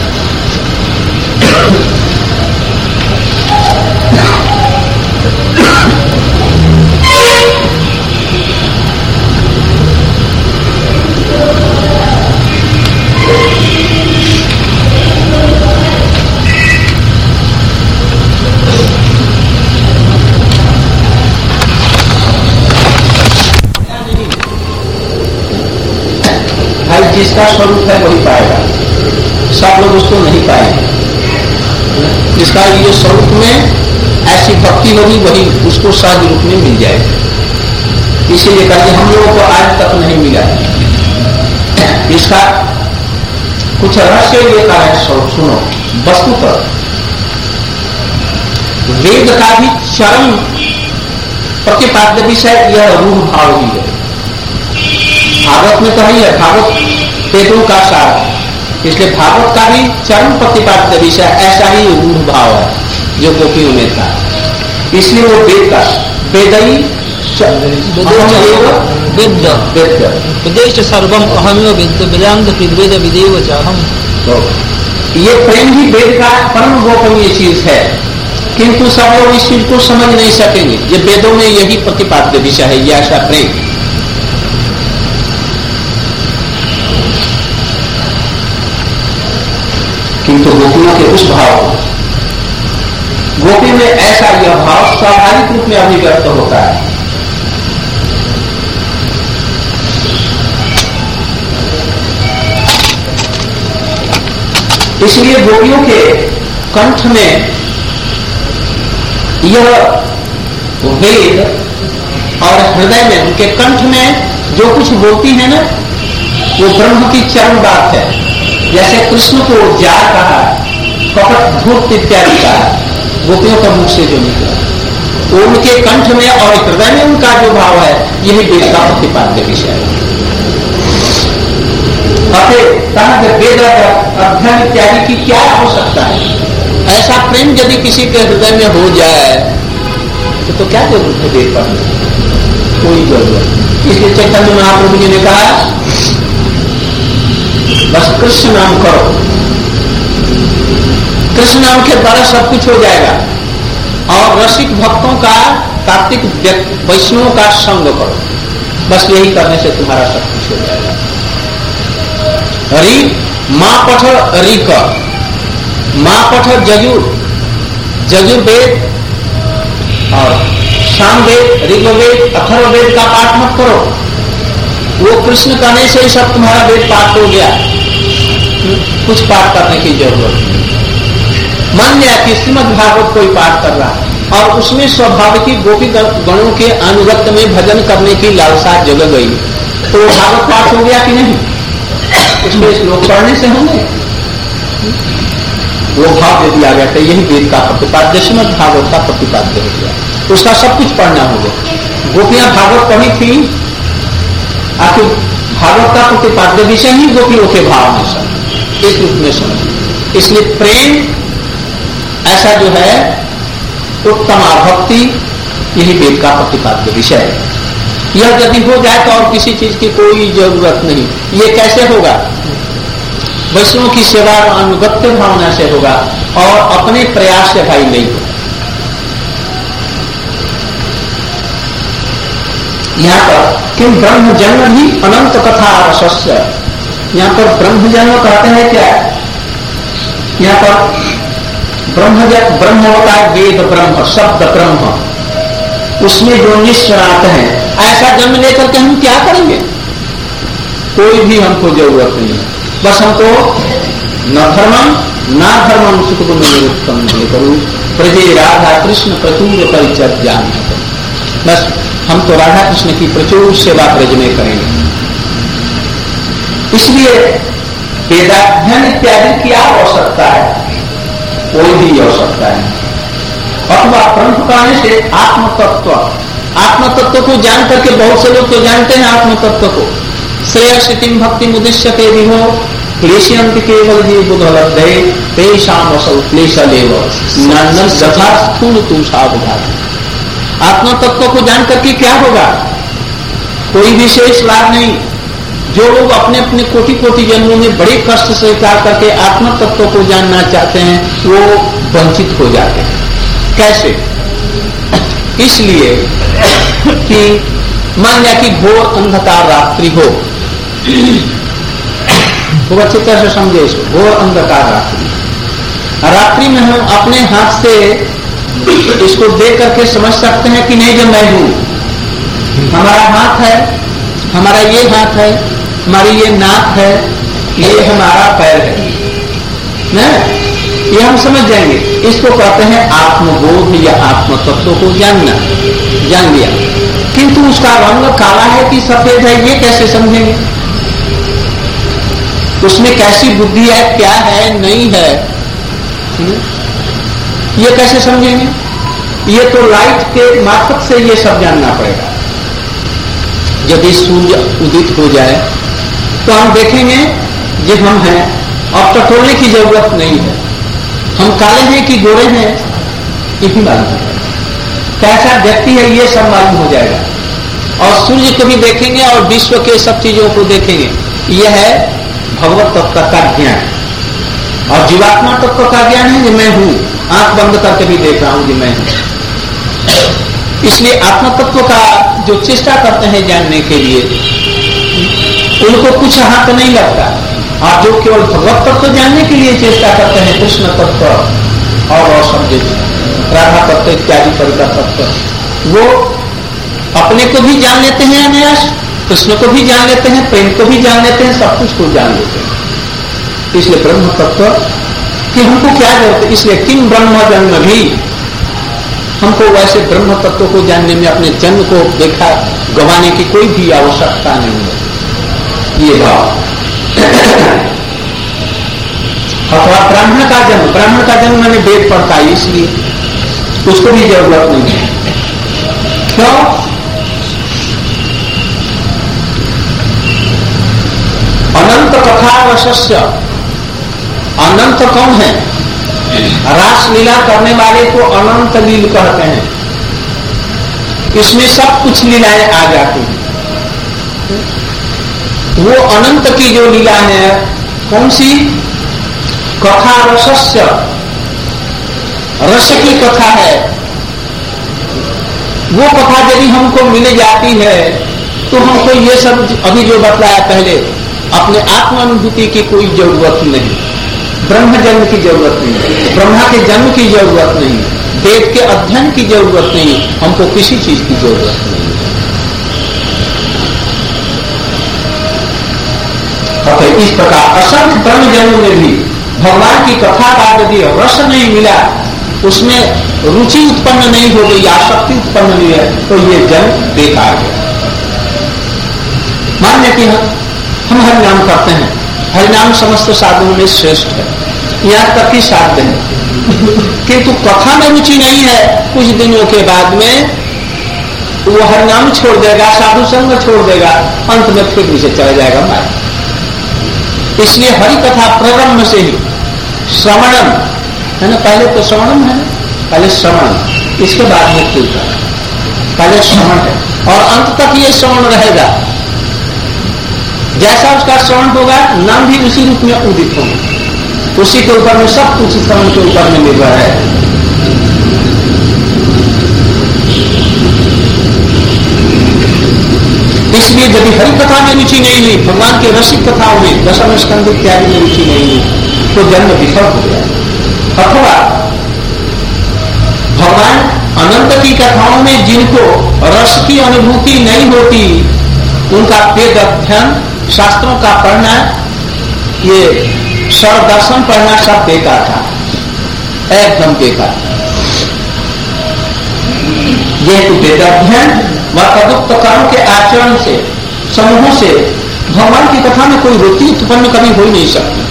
जिसका स्वरूप है वही पाएगा, सब लोग उसको नहीं पाएंगे। जिसका ये स्वरूप में ऐसी भक्ति होगी वही उसको सहज रूप में मिल जाएगी। इसीलिए कहिए हम लोगों को आज तक नहीं मिला। इसका कुछ रहस्य ये का है, सुनो। वस्तुतः वेद का भी चरम प्रतिपाद्य विषय यह रूढ़ भाव ही है। भागवत में तो ही है, भागवत वेदों का सार है, इसलिए भागवत का भी चरम प्रतिपाद्य विषय ऐसा ही रूढ़ भाव है जो गोपियों में था। इसलिए वो वेद का वेदई
वेद सर्वम अहमेव वेद वेदांत वेद विदेव चाहम।
तो ये प्रेम ही वेद का परम गोपनीय चीज है, किंतु सब लोग इस चीज को समझ नहीं सकेंगे। ये वेदों में यही प्रतिपाद्य विषय है, यह ऐसा प्रेम। किंतु गोपियों के उस भाव, गोपी में ऐसा यह भाव स्वाभाविक रूप में अभिव्यक्त होता है। इसलिए गोपियों के कंठ में यह वेद, और हृदय में, उनके कंठ में जो कुछ बोलती है ना, वो ब्रह्म की चरम बात है। जैसे कृष्ण को जार कहा, कपट धूर्त इत्यादि का गोपियों का मुख से जो निकला, उनके कंठ में और हृदय में उनका जो भाव है, यही वेद का प्रतिपाद्य विषय है। अतः वेद अध्ययन इत्यादि की क्या हो सकता है? ऐसा प्रेम यदि किसी के हृदय में हो जाए तो, तो क्या जरूरत है वेद पढ़ने? कोई जरूरत। इसलिए चैतन्य महाप्रभु जी ने कहा बस कृष्ण नाम करो, कृष्ण नाम के द्वारा सब कुछ हो जाएगा। और रसिक भक्तों का, कार्तिक वैष्णवों का संग करो, बस यही करने से तुम्हारा सब कुछ हो जाएगा। री माँ पठ री का माँ पठ जजुर जजुर्वेद और सामवेद, ऋग्वेद, अथर्ववेद का पाठ मत करो। वो कृष्ण करने से ही सब तुम्हारा वेद पाठ हो गया, कुछ पाठ करने की जरूरत नहीं। मान लिया कि श्रीमद् भागवत कोई पाठ कर रहा और उसमें स्वाभाविक गोपी गणों के अनुगत्य में भजन करने की लालसा जग गई, तो भागवत पाठ हो गया कि नहीं? उसमें श्लोक पढ़ने से होंगे, वो भाव यदि आ गया तो यही वेद का प्रतिपाद्य, श्रीमद् भागवत का प्रतिपाद्य हो गया, उसका सब कुछ पढ़ना होगा। गोपियां भागवत पढ़ी थी, आखिर भागवत का प्रतिपाद्य विषय ही गोपियों के भाव में सब इस रूप में समझ। इसलिए प्रेम ऐसा जो है उत्तम भक्ति, यही वेद का प्रतिपाद्य विषय है। यह यदि हो जाए तो और किसी चीज की कोई जरूरत नहीं। ये कैसे होगा? वैष्णव की सेवा अनुगत्य भावना से होगा और अपने प्रयास से भाई नहीं होगा। यहां पर किम ब्रह्म जन्म भी अनंत कथा रसस्य, यहां पर ब्रह्म जन्म कहते हैं क्या? यहां पर ब्रह्म ब्रह्म होता है वेद ब्रह्म, शब्द ब्रह्म, उसमें जो निष्णात हैं, ऐसा जन्म लेकर के हम क्या करेंगे? कोई भी हमको जरूरत नहीं है, बस हमको न धर्मम ना धर्मम सुख में निरुत्तम करूं प्रजे राधा कृष्ण प्रचुर परिचय ज्ञान, बस हम तो राधा कृष्ण की प्रचुर सेवा ब्रज में करेंगे। इसलिए वेदाध्ययन इत्यादि की आवश्यकता है, कोई भी आवश्यकता है। अथवा ब्रह्म कहने से आत्म तत्व, आत्म तत्व को जान करके बहुत से लोग तो जानते हैं आत्म तत्व को, श्रेयसितिम भक्ति मुदिश्य के विभो क्लेशयंत केवल जीव बुधलब्धे तेषाम असौ क्लेशलेव नंदन तथा स्थूल तुम सावधान। आत्म तत्व को जान करके क्या होगा? कोई विशेष लाभ नहीं। जो लोग अपने अपने कोटि कोटि जन्मों में बड़े कष्ट स्वीकार करके आत्म तत्व को जानना चाहते हैं, वो वंचित हो जाते हैं। कैसे? इसलिए कि मान लिया कि घोर अंधकार रात्रि हो, खूब अच्छी तरह से समझे इसको, घोर अंधकार रात्रि, रात्रि में हम अपने हाथ से इसको देख करके समझ सकते हैं कि नहीं, जो मैं हूं, हमारा हाथ है, हमारा ये हाथ है, हमारी ये नाक है, ये हमारा पैर है ना, ये हम समझ जाएंगे। इसको कहते हैं आत्मबोध या आत्म तत्व को जानना, जान लिया। किंतु उसका रंग काला है कि सफेद है, ये कैसे समझेंगे? उसमें कैसी बुद्धि है, क्या है, नहीं है, ये कैसे समझेंगे? ये तो लाइट के मार्फत से ये सब जानना पड़ेगा। यदि सूर्य उदित हो जाए तो हम देखेंगे कि हम हैं, अब टटोलने की जरूरत नहीं है, हम काले हैं कि गोरे हैं, ये भी मालूम है। कैसा व्यक्ति है ये सब मालूम हो जाएगा। और सूर्य को भी देखेंगे और विश्व के सब चीजों को देखेंगे, यह है भगवत तत्व का ज्ञान। और जीवात्मा तत्व का ज्ञान है कि मैं हूं, आंख बंद करके भी देख रहा हूं कि मैं हूं। इसलिए आत्म तत्व का जो चेष्टा करते हैं जानने के लिए, उनको कुछ हाथ नहीं लगता। और जो केवल भगवत तत्व जानने के लिए चेष्टा करते हैं, कृष्ण तत्व और और सब राधा तत्व इत्यादि परिकर तत्व, वो अपने को भी जान लेते हैं अनायास, कृष्ण को भी जान लेते हैं, प्रेम को भी जान लेते हैं, सब कुछ को जान लेते हैं। इसलिए ब्रह्म तत्व कि हमको क्या जरूरत है? इसलिए किम ब्रह्म जन्म भी, हमको वैसे ब्रह्म तत्व को जानने में अपने जन्म को देखा गंवाने की कोई भी आवश्यकता नहीं है। ये भाव अथवा ब्राह्मण का जन्म, ब्राह्मण का जन्म मैंने वेद पढ़ता है इसलिए उसको भी जरूरत नहीं है। क्यों? अनंत कथा रसस्य, अनंत कौन है? रास लीला करने वाले को अनंत लील कहते हैं। इसमें सब कुछ लीलाएं आ जाती हैं। वो अनंत की जो लीला है कौन सी? कथा रसस्य, रस की कथा है। वो कथा यदि हमको मिल जाती है तो हमको ये सब अभी जो बतलाया पहले अपने आत्मानुभूति की कोई जरूरत नहीं, ब्रह्म जन्म की जरूरत नहीं, ब्रह्मा के जन्म की जरूरत नहीं, वेद के अध्ययन की जरूरत नहीं, हमको किसी चीज की जरूरत नहीं। अतः इस प्रकार असंख्य ब्रह्म जन्म में भी भगवान की कथा का यदि रस नहीं मिला, उसमें रुचि उत्पन्न नहीं हो गई, आसक्ति उत्पन्न नहीं है, तो ये जन्म बेकार है। मान लेते हैं हम हरिनाम करते हैं, हरिनाम समस्त साधनों में श्रेष्ठ है, यहाँ तक कि साध्य है, किंतु कथा में रुचि नहीं है, कुछ दिनों के बाद में वो हरिनाम छोड़ देगा, साधु संग छोड़ देगा, अंत में फिर नीचे चला जाएगा माया। इसलिए हरि कथा प्रारंभ से ही श्रवणम है ना, पहले तो श्रवणम है, पहले श्रवण, इसके बाद में कीर्तन, पहले श्रवण है और अंत तक ये श्रवण रहेगा। जैसा उसका श्रवण होगा नाम भी उसी रूप में उदित होगा, उसी के ऊपर में सब कुछ श्रवण के ऊपर में निर्भर है। इसलिए यदि हरि कथा में रुचि नहीं हुई, भगवान के रसिक कथाओं में, दशम स्कंद इत्यादि में रुचि नहीं हुई, तो जन्म विफल हो गया। अथवा भगवान अनंत की कथाओं में जिनको रस की अनुभूति नहीं होती, उनका वेद अध्ययन, शास्त्रों का पढ़ना, ये शर दर्शन पढ़ना सब बेकार था, एकदम बेकार। ये तो वेद अध्ययन व तदुक्त कर्म के आचरण से, समूहों से भगवान की कथा में कोई रुचि उत्पन्न कभी हो ही नहीं सकती।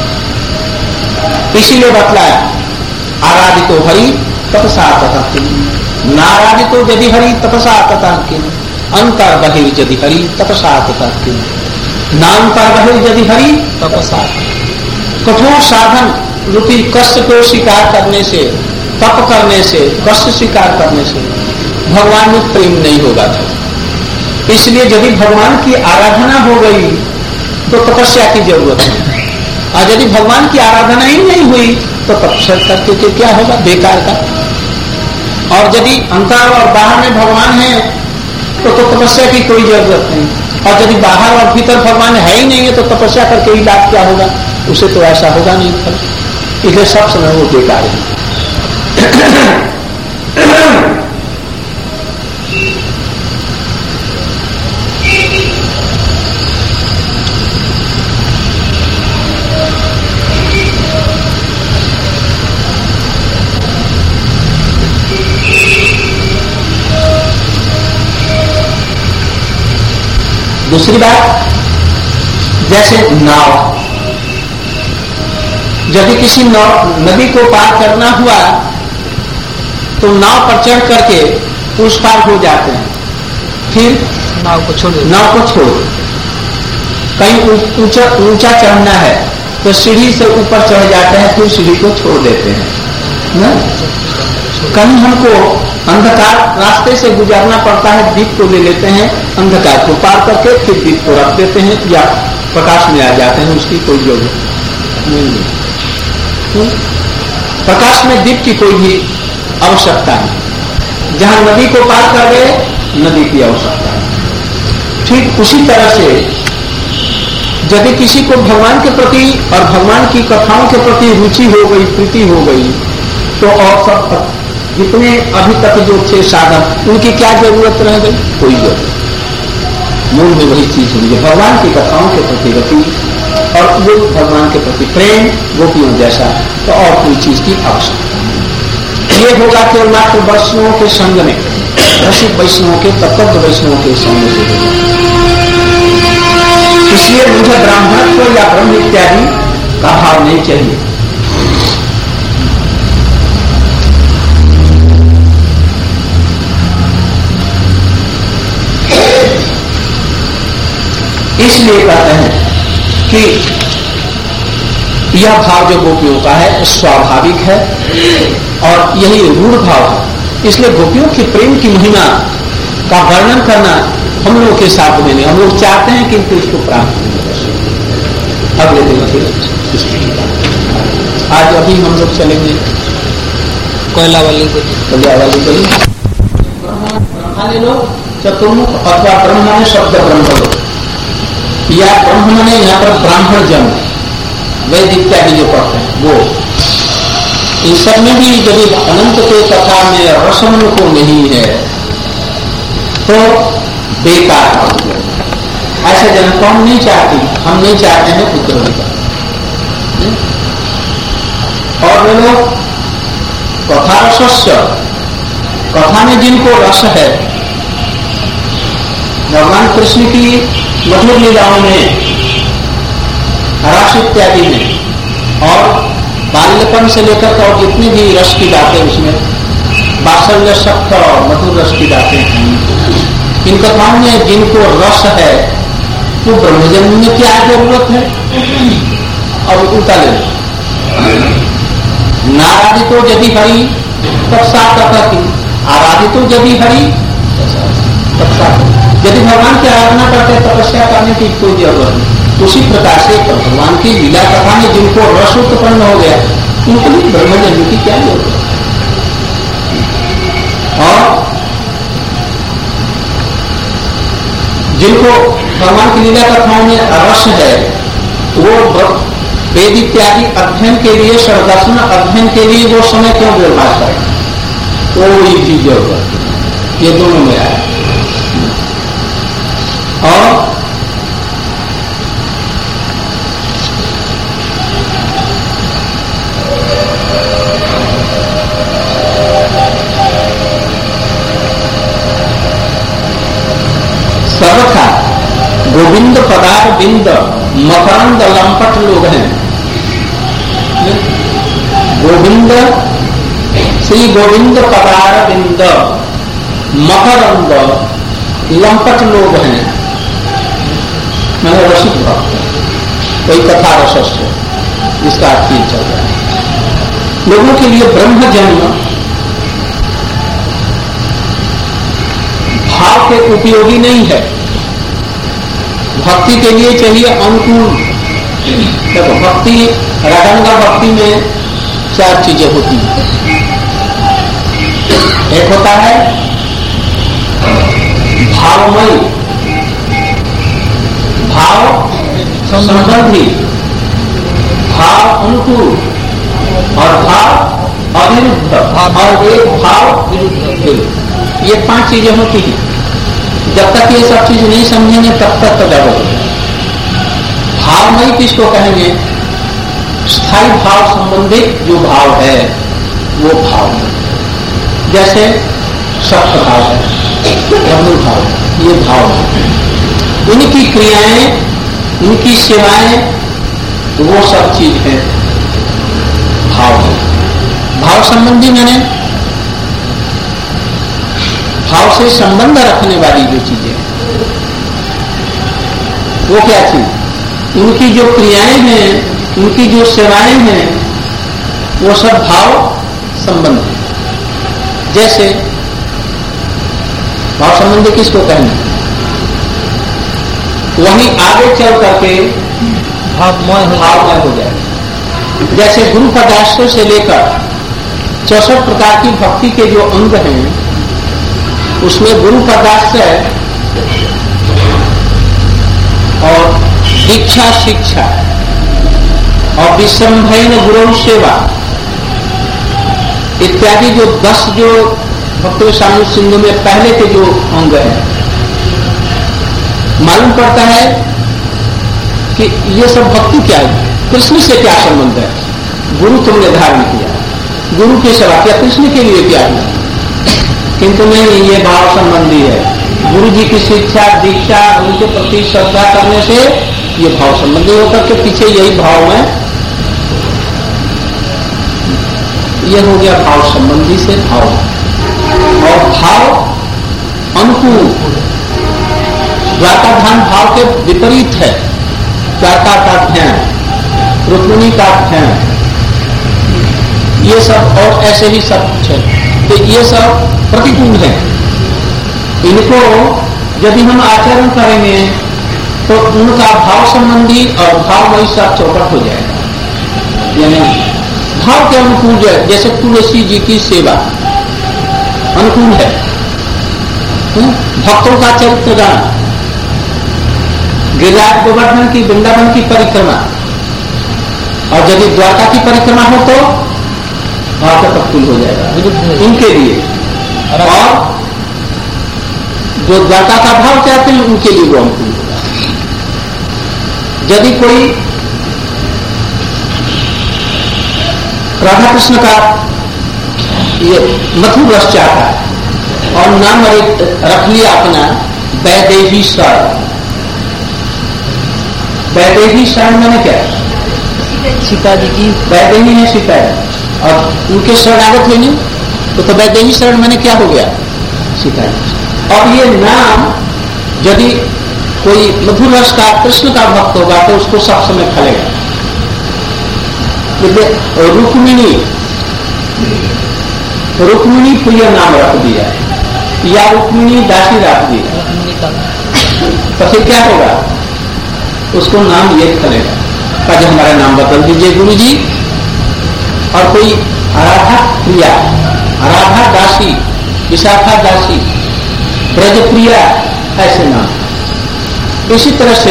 इसीलिए बतलाया आराधितो हरि तपसा तथा किम, नाराधितो यदि हरि तपसा तथा किम, अंतर बहिर् यदि हरि तपसा तथा किम, नांतर बहिर् यदि हरि तपसा। कठोर साधन रूपी कष्ट को स्वीकार करने से, तप करने से, कष्ट स्वीकार करने से भगवान में प्रेम नहीं होगा था। इसलिए यदि भगवान की आराधना हो गई तो तपस्या की जरूरत नहीं, और यदि भगवान की आराधना ही नहीं हुई तो तपस्या करके के क्या होगा? बेकार का। और यदि अंतर और बाहर में भगवान है तो, तो तपस्या की कोई जरूरत नहीं, और यदि बाहर और भीतर भगवान है ही नहीं है तो तपस्या करके ही लाभ क्या होगा? उसे तो ऐसा होगा नहीं फल, इसलिए सब समय वो बेकार है। दूसरी बात, जैसे नाव, यदि किसी नदी को पार करना हुआ तो नाव पर चढ़ करके उस पार हो जाते हैं, फिर
नाव को छोड़
नाव को छोड़ कहीं ऊंचा ऊंचा चढ़ना है तो सीढ़ी से ऊपर चढ़ जाते हैं, फिर सीढ़ी को छोड़ देते हैं ना। कहीं हमको अंधकार रास्ते से गुजरना पड़ता है, दीप को ले लेते हैं, अंधकार को पार करके फिर दीप को रख देते हैं या प्रकाश में आ जाते हैं, उसकी कोई जरूरत नहीं है। प्रकाश में दीप की कोई भी आवश्यकता नहीं, जहां नदी को पार कर गए नदी की आवश्यकता है। ठीक उसी तरह से यदि किसी को भगवान के प्रति और भगवान की कथाओं के प्रति रुचि हो गई, प्रीति हो गई, तो और सब जितने अभी तक जो थे साधन, उनकी क्या जरूरत रह गई? कोई जरूरत। मूल में वही चीज हुई है, भगवान की कथाओं के प्रति रति और वो भगवान के प्रति प्रेम, गोपियों जैसा, तो और कोई चीज की आवश्यकता नहीं। ये होगा केवल मात्र वैष्णवों के संग में, रसिक वैष्णवों के, तत्व वैष्णवों के संग से होगा। इसलिए मुझे ब्राह्मणत्व या ब्रह्म इत्यादि का भाव नहीं चाहिए। इसलिए कहते हैं कि यह भाव जो गोपियों का है स्वाभाविक है और यही रूढ़ भाव है। इसलिए गोपियों के प्रेम की महिमा का वर्णन करना हम लोगों के साथ में नहीं, हम लोग चाहते हैं किंतु इसको प्राप्त नहीं कर सकते। अगले दिन फिर आज अभी हम लोग चलेंगे
कोयला वाली को
कोयला वाली को ब्रह्मा ले लो चतुर्मुख अथवा ब्रह्म ने शब्द ब्रह्म लो या ब्रह्म ने यहाँ पर ब्राह्मण जन्म वेद इत्यादि जो पढ़ते हैं वो इन सब में भी यदि अनंत के कथा में रसम को नहीं है तो बेकार हो गया। ऐसा जन्म को हम नहीं चाहती, हम नहीं चाहते हैं पुत्र विकार। और वे लोग कथा रसस्य कथा में जिनको रस है भगवान कृष्ण की मधुर लीलाओं में रस इत्यादि में और बाल्यपन से लेकर और जितनी भी रस की बातें उसमें वात्सल्य सख्त और मधुर रस की बातें हैं। इन कथाओं में जिनको रस है तो ब्रह्मजन्म में क्या जरूरत है। अब उल्टा ले नाराधितो यदि हरि तत्सा कथति आराधितो यदि हरि तत्सा। यदि भगवान की आराधना करते तपस्या करने की कोई जरूरत नहीं। उसी प्रकार से भगवान की लीला कथा में जिनको रस उत्पन्न हो गया उनको भी ब्रह्मजन्म की क्या जरूरत है। और जिनको भगवान की लीला कथाओं में रस है वो वेद इत्यादि अध्ययन के लिए सर्वदर्शन अध्ययन के लिए वो समय क्यों व्यवहार करें। कोई भी जरूरत ये दोनों में आया। और सर्वथा गोविंद पदार बिंद मकरंद लंपट लोग हैं। गोविंद श्री गोविंद पदार बिंद मकरंद लंपट लोग हैं। मैंने रसिक भक्त कोई कथा रस से इसका अर्थ ही चल रहा है। लोगों के लिए ब्रह्म जन्म भाव के उपयोगी नहीं है। भक्ति के लिए चाहिए अनुकूल। देखो भक्ति रटंगा भक्ति में चार चीजें होती हैं। एक होता है भावमयी भाव संबंधी भाव अनुकूल और भाव अविरुद्ध और एक भाव विरुद्ध। ये पांच चीजें होती हैं। जब तक ये सब चीज नहीं समझेंगे तब तक तो जरूर भावमयी किसको कहेंगे। स्थायी भाव संबंधित जो भाव है वो भाव है। जैसे सख्त भाव है ब्रह्म भाव ये भाव है। उनकी क्रियाएं उनकी सेवाएं वो सब चीज है भाव है। भाव संबंधी मैंने भाव से संबंध रखने वाली जो चीजें वो क्या चीज उनकी जो क्रियाएं हैं उनकी जो सेवाएं हैं वो सब भाव संबंधी। जैसे भाव संबंधी किसको कहना वहीं आगे चल करके भावमय भावमय हो जाए। जैसे गुरु पदार्थ से लेकर चौसठ प्रकार की भक्ति के जो अंग हैं उसमें गुरु पदार्थ और दीक्षा शिक्षा और विसंभयन गुरु सेवा इत्यादि जो दस जो भक्तों सामूहिक सिंधु में पहले के जो अंग हैं मालूम पड़ता है कि ये सब भक्ति क्या है। कृष्ण से क्या संबंध है। गुरु तुमने धारण किया गुरु की सेवा किया कृष्ण के लिए क्या है। किंतु नहीं ये भाव संबंधी है। गुरु जी की शिक्षा दीक्षा उनके प्रति श्रद्धा करने से ये भाव संबंधी होकर के पीछे यही भाव में ये हो गया भाव संबंधी से भाव। और भाव अनुकूल द्वारकाधाम भाव के विपरीत है। द्वारका का ध्यान, रुक्मिणी का ध्यान, ये सब और ऐसे ही सब है, तो ये सब प्रतिकूल है। इनको यदि हम आचरण करेंगे तो उनका भाव संबंधी और भावमयी सब चौपट हो जाएगा। यानी भाव के अनुकूल जो है, जैसे तुलसी जी की सेवा अनुकूल है, भक्तों का चरित्र गान, गिरिराज गोवर्धन की वृंदावन की परिक्रमा, और यदि द्वारका की परिक्रमा हो तो भाव का प्रतिकूल हो जाएगा इनके लिए, और जो द्वारका का भाव चाहते हैं उनके लिए वो अनुकूल होगा। यदि कोई राधा कृष्ण का ये मधुर रस चाहता है और नाम रख लिया अपना वैदेही शरण। वैदेही शरण मैंने क्या,
सीता जी की
वैदेही है सीता जी, और उनके शरणागत हुए नहीं तो, तो वैदेही शरण मैंने क्या हो गया, सीता जी। और ये नाम यदि कोई मधुर रस का कृष्ण का भक्त होगा तो उसको सब समय फलेगा। रुक्मिणी, रुक्मिणी प्रिय नाम रख दिया या रुक्मिणी दासी रख दिया तो फिर क्या होगा, उसको नाम ये फलेगा। आज हमारा नाम बदल दीजिए गुरु जी, और कोई राधा प्रिया, राधा दासी, विशाखा दासी, ब्रज प्रिया, ऐसे नाम। इसी तरह से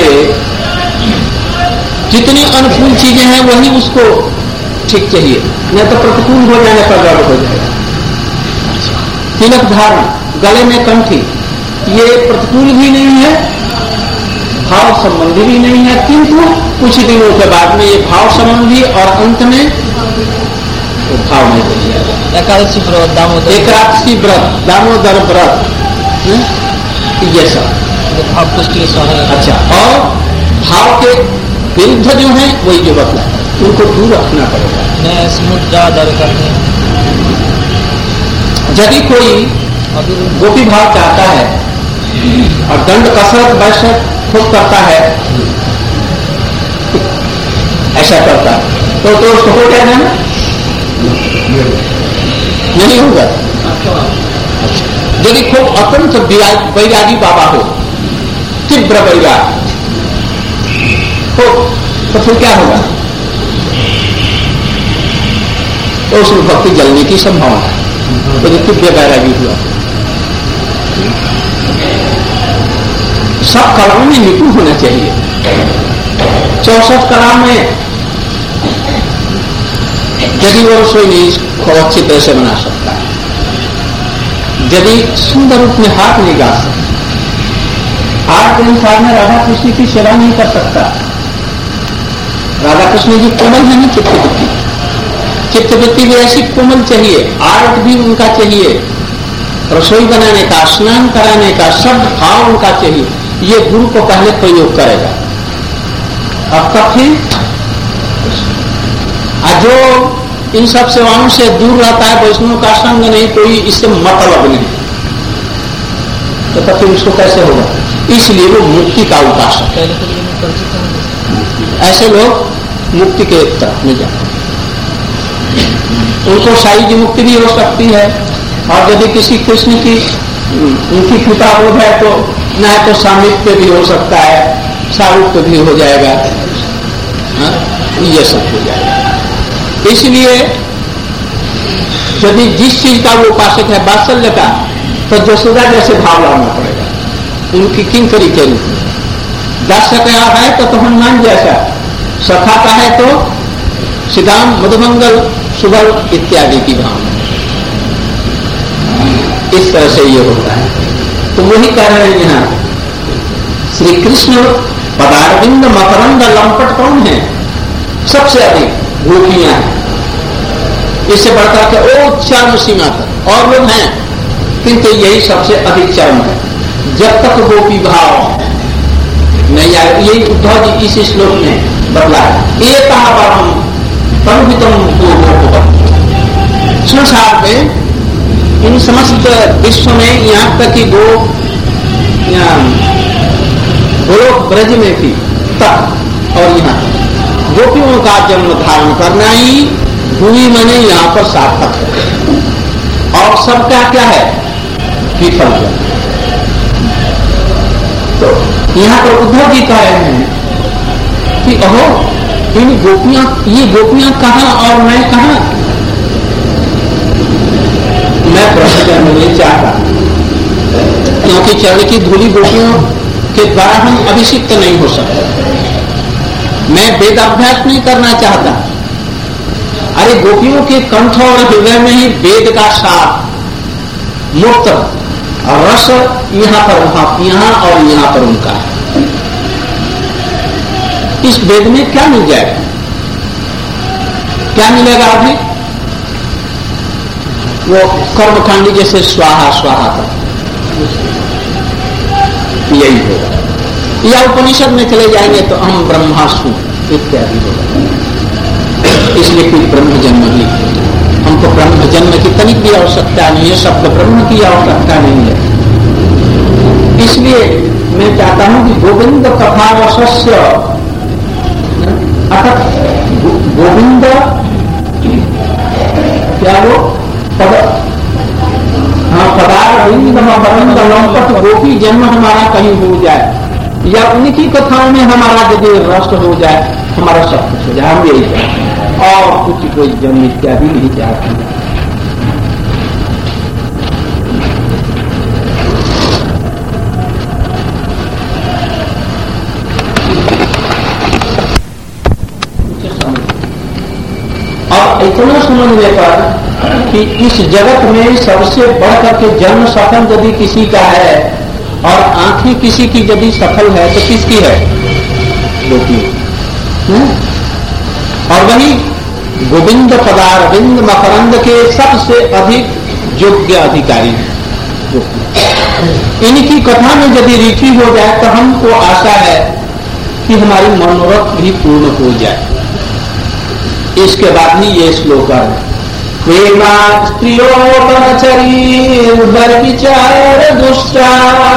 जितनी अनुकूल चीजें हैं वही उसको ठीक चाहिए, नहीं तो प्रतिकूल हो जाने पर गड़बड़ हो जाएगा। तिलक धारण, गले में कंठी, ये प्रतिकूल भी नहीं है, भाव संबंधी भी नहीं है, किंतु कुछ दिनों के बाद में ये भाव संबंधी और अंत में तो भाव नहीं हो जाएगा।
एकादशी व्रत, दामोदर
एकादशी व्रत, दामोदर व्रत, ये सब
भाव पुष्टि सहायक।
अच्छा, और भाव के विरुद्ध जो है वही जो बतला उनको दूर रखना पड़ेगा।
मैं समुद्रा दर करते हैं।
यदि कोई गोपी भाव चाहता है और दंड कसरत बैठक खुद करता है, ऐसा करता है तो तो उसको हो जाएगा ना, नहीं होगा। यदि खूब अत्यंत वैरागी बाबा हो, तीव्र वैराग हो, तो फिर क्या होगा, तो उसमें भक्ति जलने की संभावना है। यदि तीव्र वैरागी हुआ, सब कलाओं में निपुण होना चाहिए। चौसठ कला में यदि वो रसोई नहीं को अच्छी तरह से बना सकता है, यदि सुंदर रूप में हाथ नहीं गा सकता, आज के अनुसार में राधा कृष्ण की सेवा नहीं कर सकता। राधा कृष्ण जी कोमल है, नहीं चित्तवृत्ति, चित्तवृत्ति भी ऐसी कोमल चाहिए, आर्ट भी उनका चाहिए, रसोई बनाने का, स्नान कराने का सब भाव उनका चाहिए। ये गुरु को पहले प्रयोग करेगा, अब तक फिर जो इन सब सेवाओं से दूर रहता है, वैष्णव का संग नहीं, कोई इससे मतलब नहीं, तो तब फिर उसको कैसे होगा। इसलिए वो मुक्ति का उपासक है। ऐसे लोग मुक्ति के तरफ में जाते हैं, उनको साई की मुक्ति भी हो सकती है, और यदि किसी कृष्ण की उनकी कृपा हो है तो न तो सामिप्य भी हो सकता है, सारूप्य भी हो जाएगा, हा? ये सब हो जाएगा। इसलिए यदि जिस चीज का वो उपासक है वात्सल्य का, तो जसोदा जैसे भाव लाना पड़ेगा उनकी किंकरी के रूप में। दास्य का है तो, तो हनुमान जैसा, सखा का है तो सिद्धांत मधुमंगल सुबल इत्यादि की भावना। इस तरह से ये होता है। तो वही कह रहे हैं यहाँ श्री कृष्ण पदारविंद मकरंद लंपट कौन है, सबसे अधिक गोपियां हैं, इससे बढ़कर के ओ चरम सीमा तक और लोग हैं, किंतु यही सबसे अधिक चरम है। जब तक गोपी भाव नहीं आए, यही उद्धव जी इस श्लोक में बदला है। एक परम परमितम संसार में इन समस्त विश्व में यहाँ तक कि गो गोलोक ब्रज में भी तक और यहाँ गोपियों का जन्म धारण करना ही भूमि मने यहाँ पर सार्थक है। और सबका क्या है? विफल जन्म। तो यहाँ पर उद्धव जी कह रहे हैं कि अहो इन गोपियां, ये गोपियां कहां और मैं कहां? मैं ब्रह्म जन्म नहीं चाहता, क्योंकि चरण की धूली गोपियों के द्वारा हम अभिषिक्त नहीं हो सकते। मैं वेद अभ्यास नहीं करना चाहता। अरे गोपियों के कंठ और हृदय में ही वेद का सार मुक्त रस यहां पर वहां, यहां और यहां पर उनका है। इस वेद में क्या मिल जाएगा? क्या मिलेगा? अभी वो कर्मकांडी जैसे स्वाहा स्वाहा का यही होगा, या उपनिषद में चले जाएंगे तो हम ब्रह्मास्मि इत्यादि होगा। इसलिए कोई ब्रह्म जन्म ही, हमको ब्रह्म जन्म की तनिक भी आवश्यकता नहीं है, शब्द ब्रह्म की आवश्यकता नहीं है। इसलिए मैं चाहता हूं कि गोविंद कथावशस्य अर्थात गोविंद क्या वो पद, हाँ पदारविंद मकरंद लंपट गोपी जन्म हमारा कहीं हो जाए, या उनकी कथाओं में हमारा यदि रस हो जाए, हमारा सब कुछ हो जाए, हम यही चाहते हैं और कुछ कोई जन्म इत्यादि नहीं चाहते। और इतना समझने पर कि इस जगत में सबसे बढ़कर के जन्म सफल यदि किसी का है और आंखें किसी की यदि सफल है तो किसकी है? गोपी। और वही गोविंद पदारविंद मकरंद के सबसे अधिक योग्य अधिकारी हैं। इनकी कथा में यदि रुचि हो जाए तो हमको आशा है कि हमारी मनोरथ भी पूर्ण हो जाए। इसके बाद ही ये श्लोक है, प्रेमा स्त्रियोपचरी विचार दुष्टा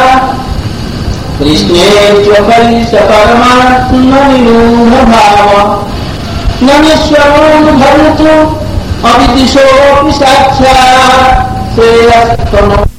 कृष्णे च परमात्म निरूढ़ भाव नश्वरो भवतु अविदिशोऽपि साक्षात् श्रेयस्तमो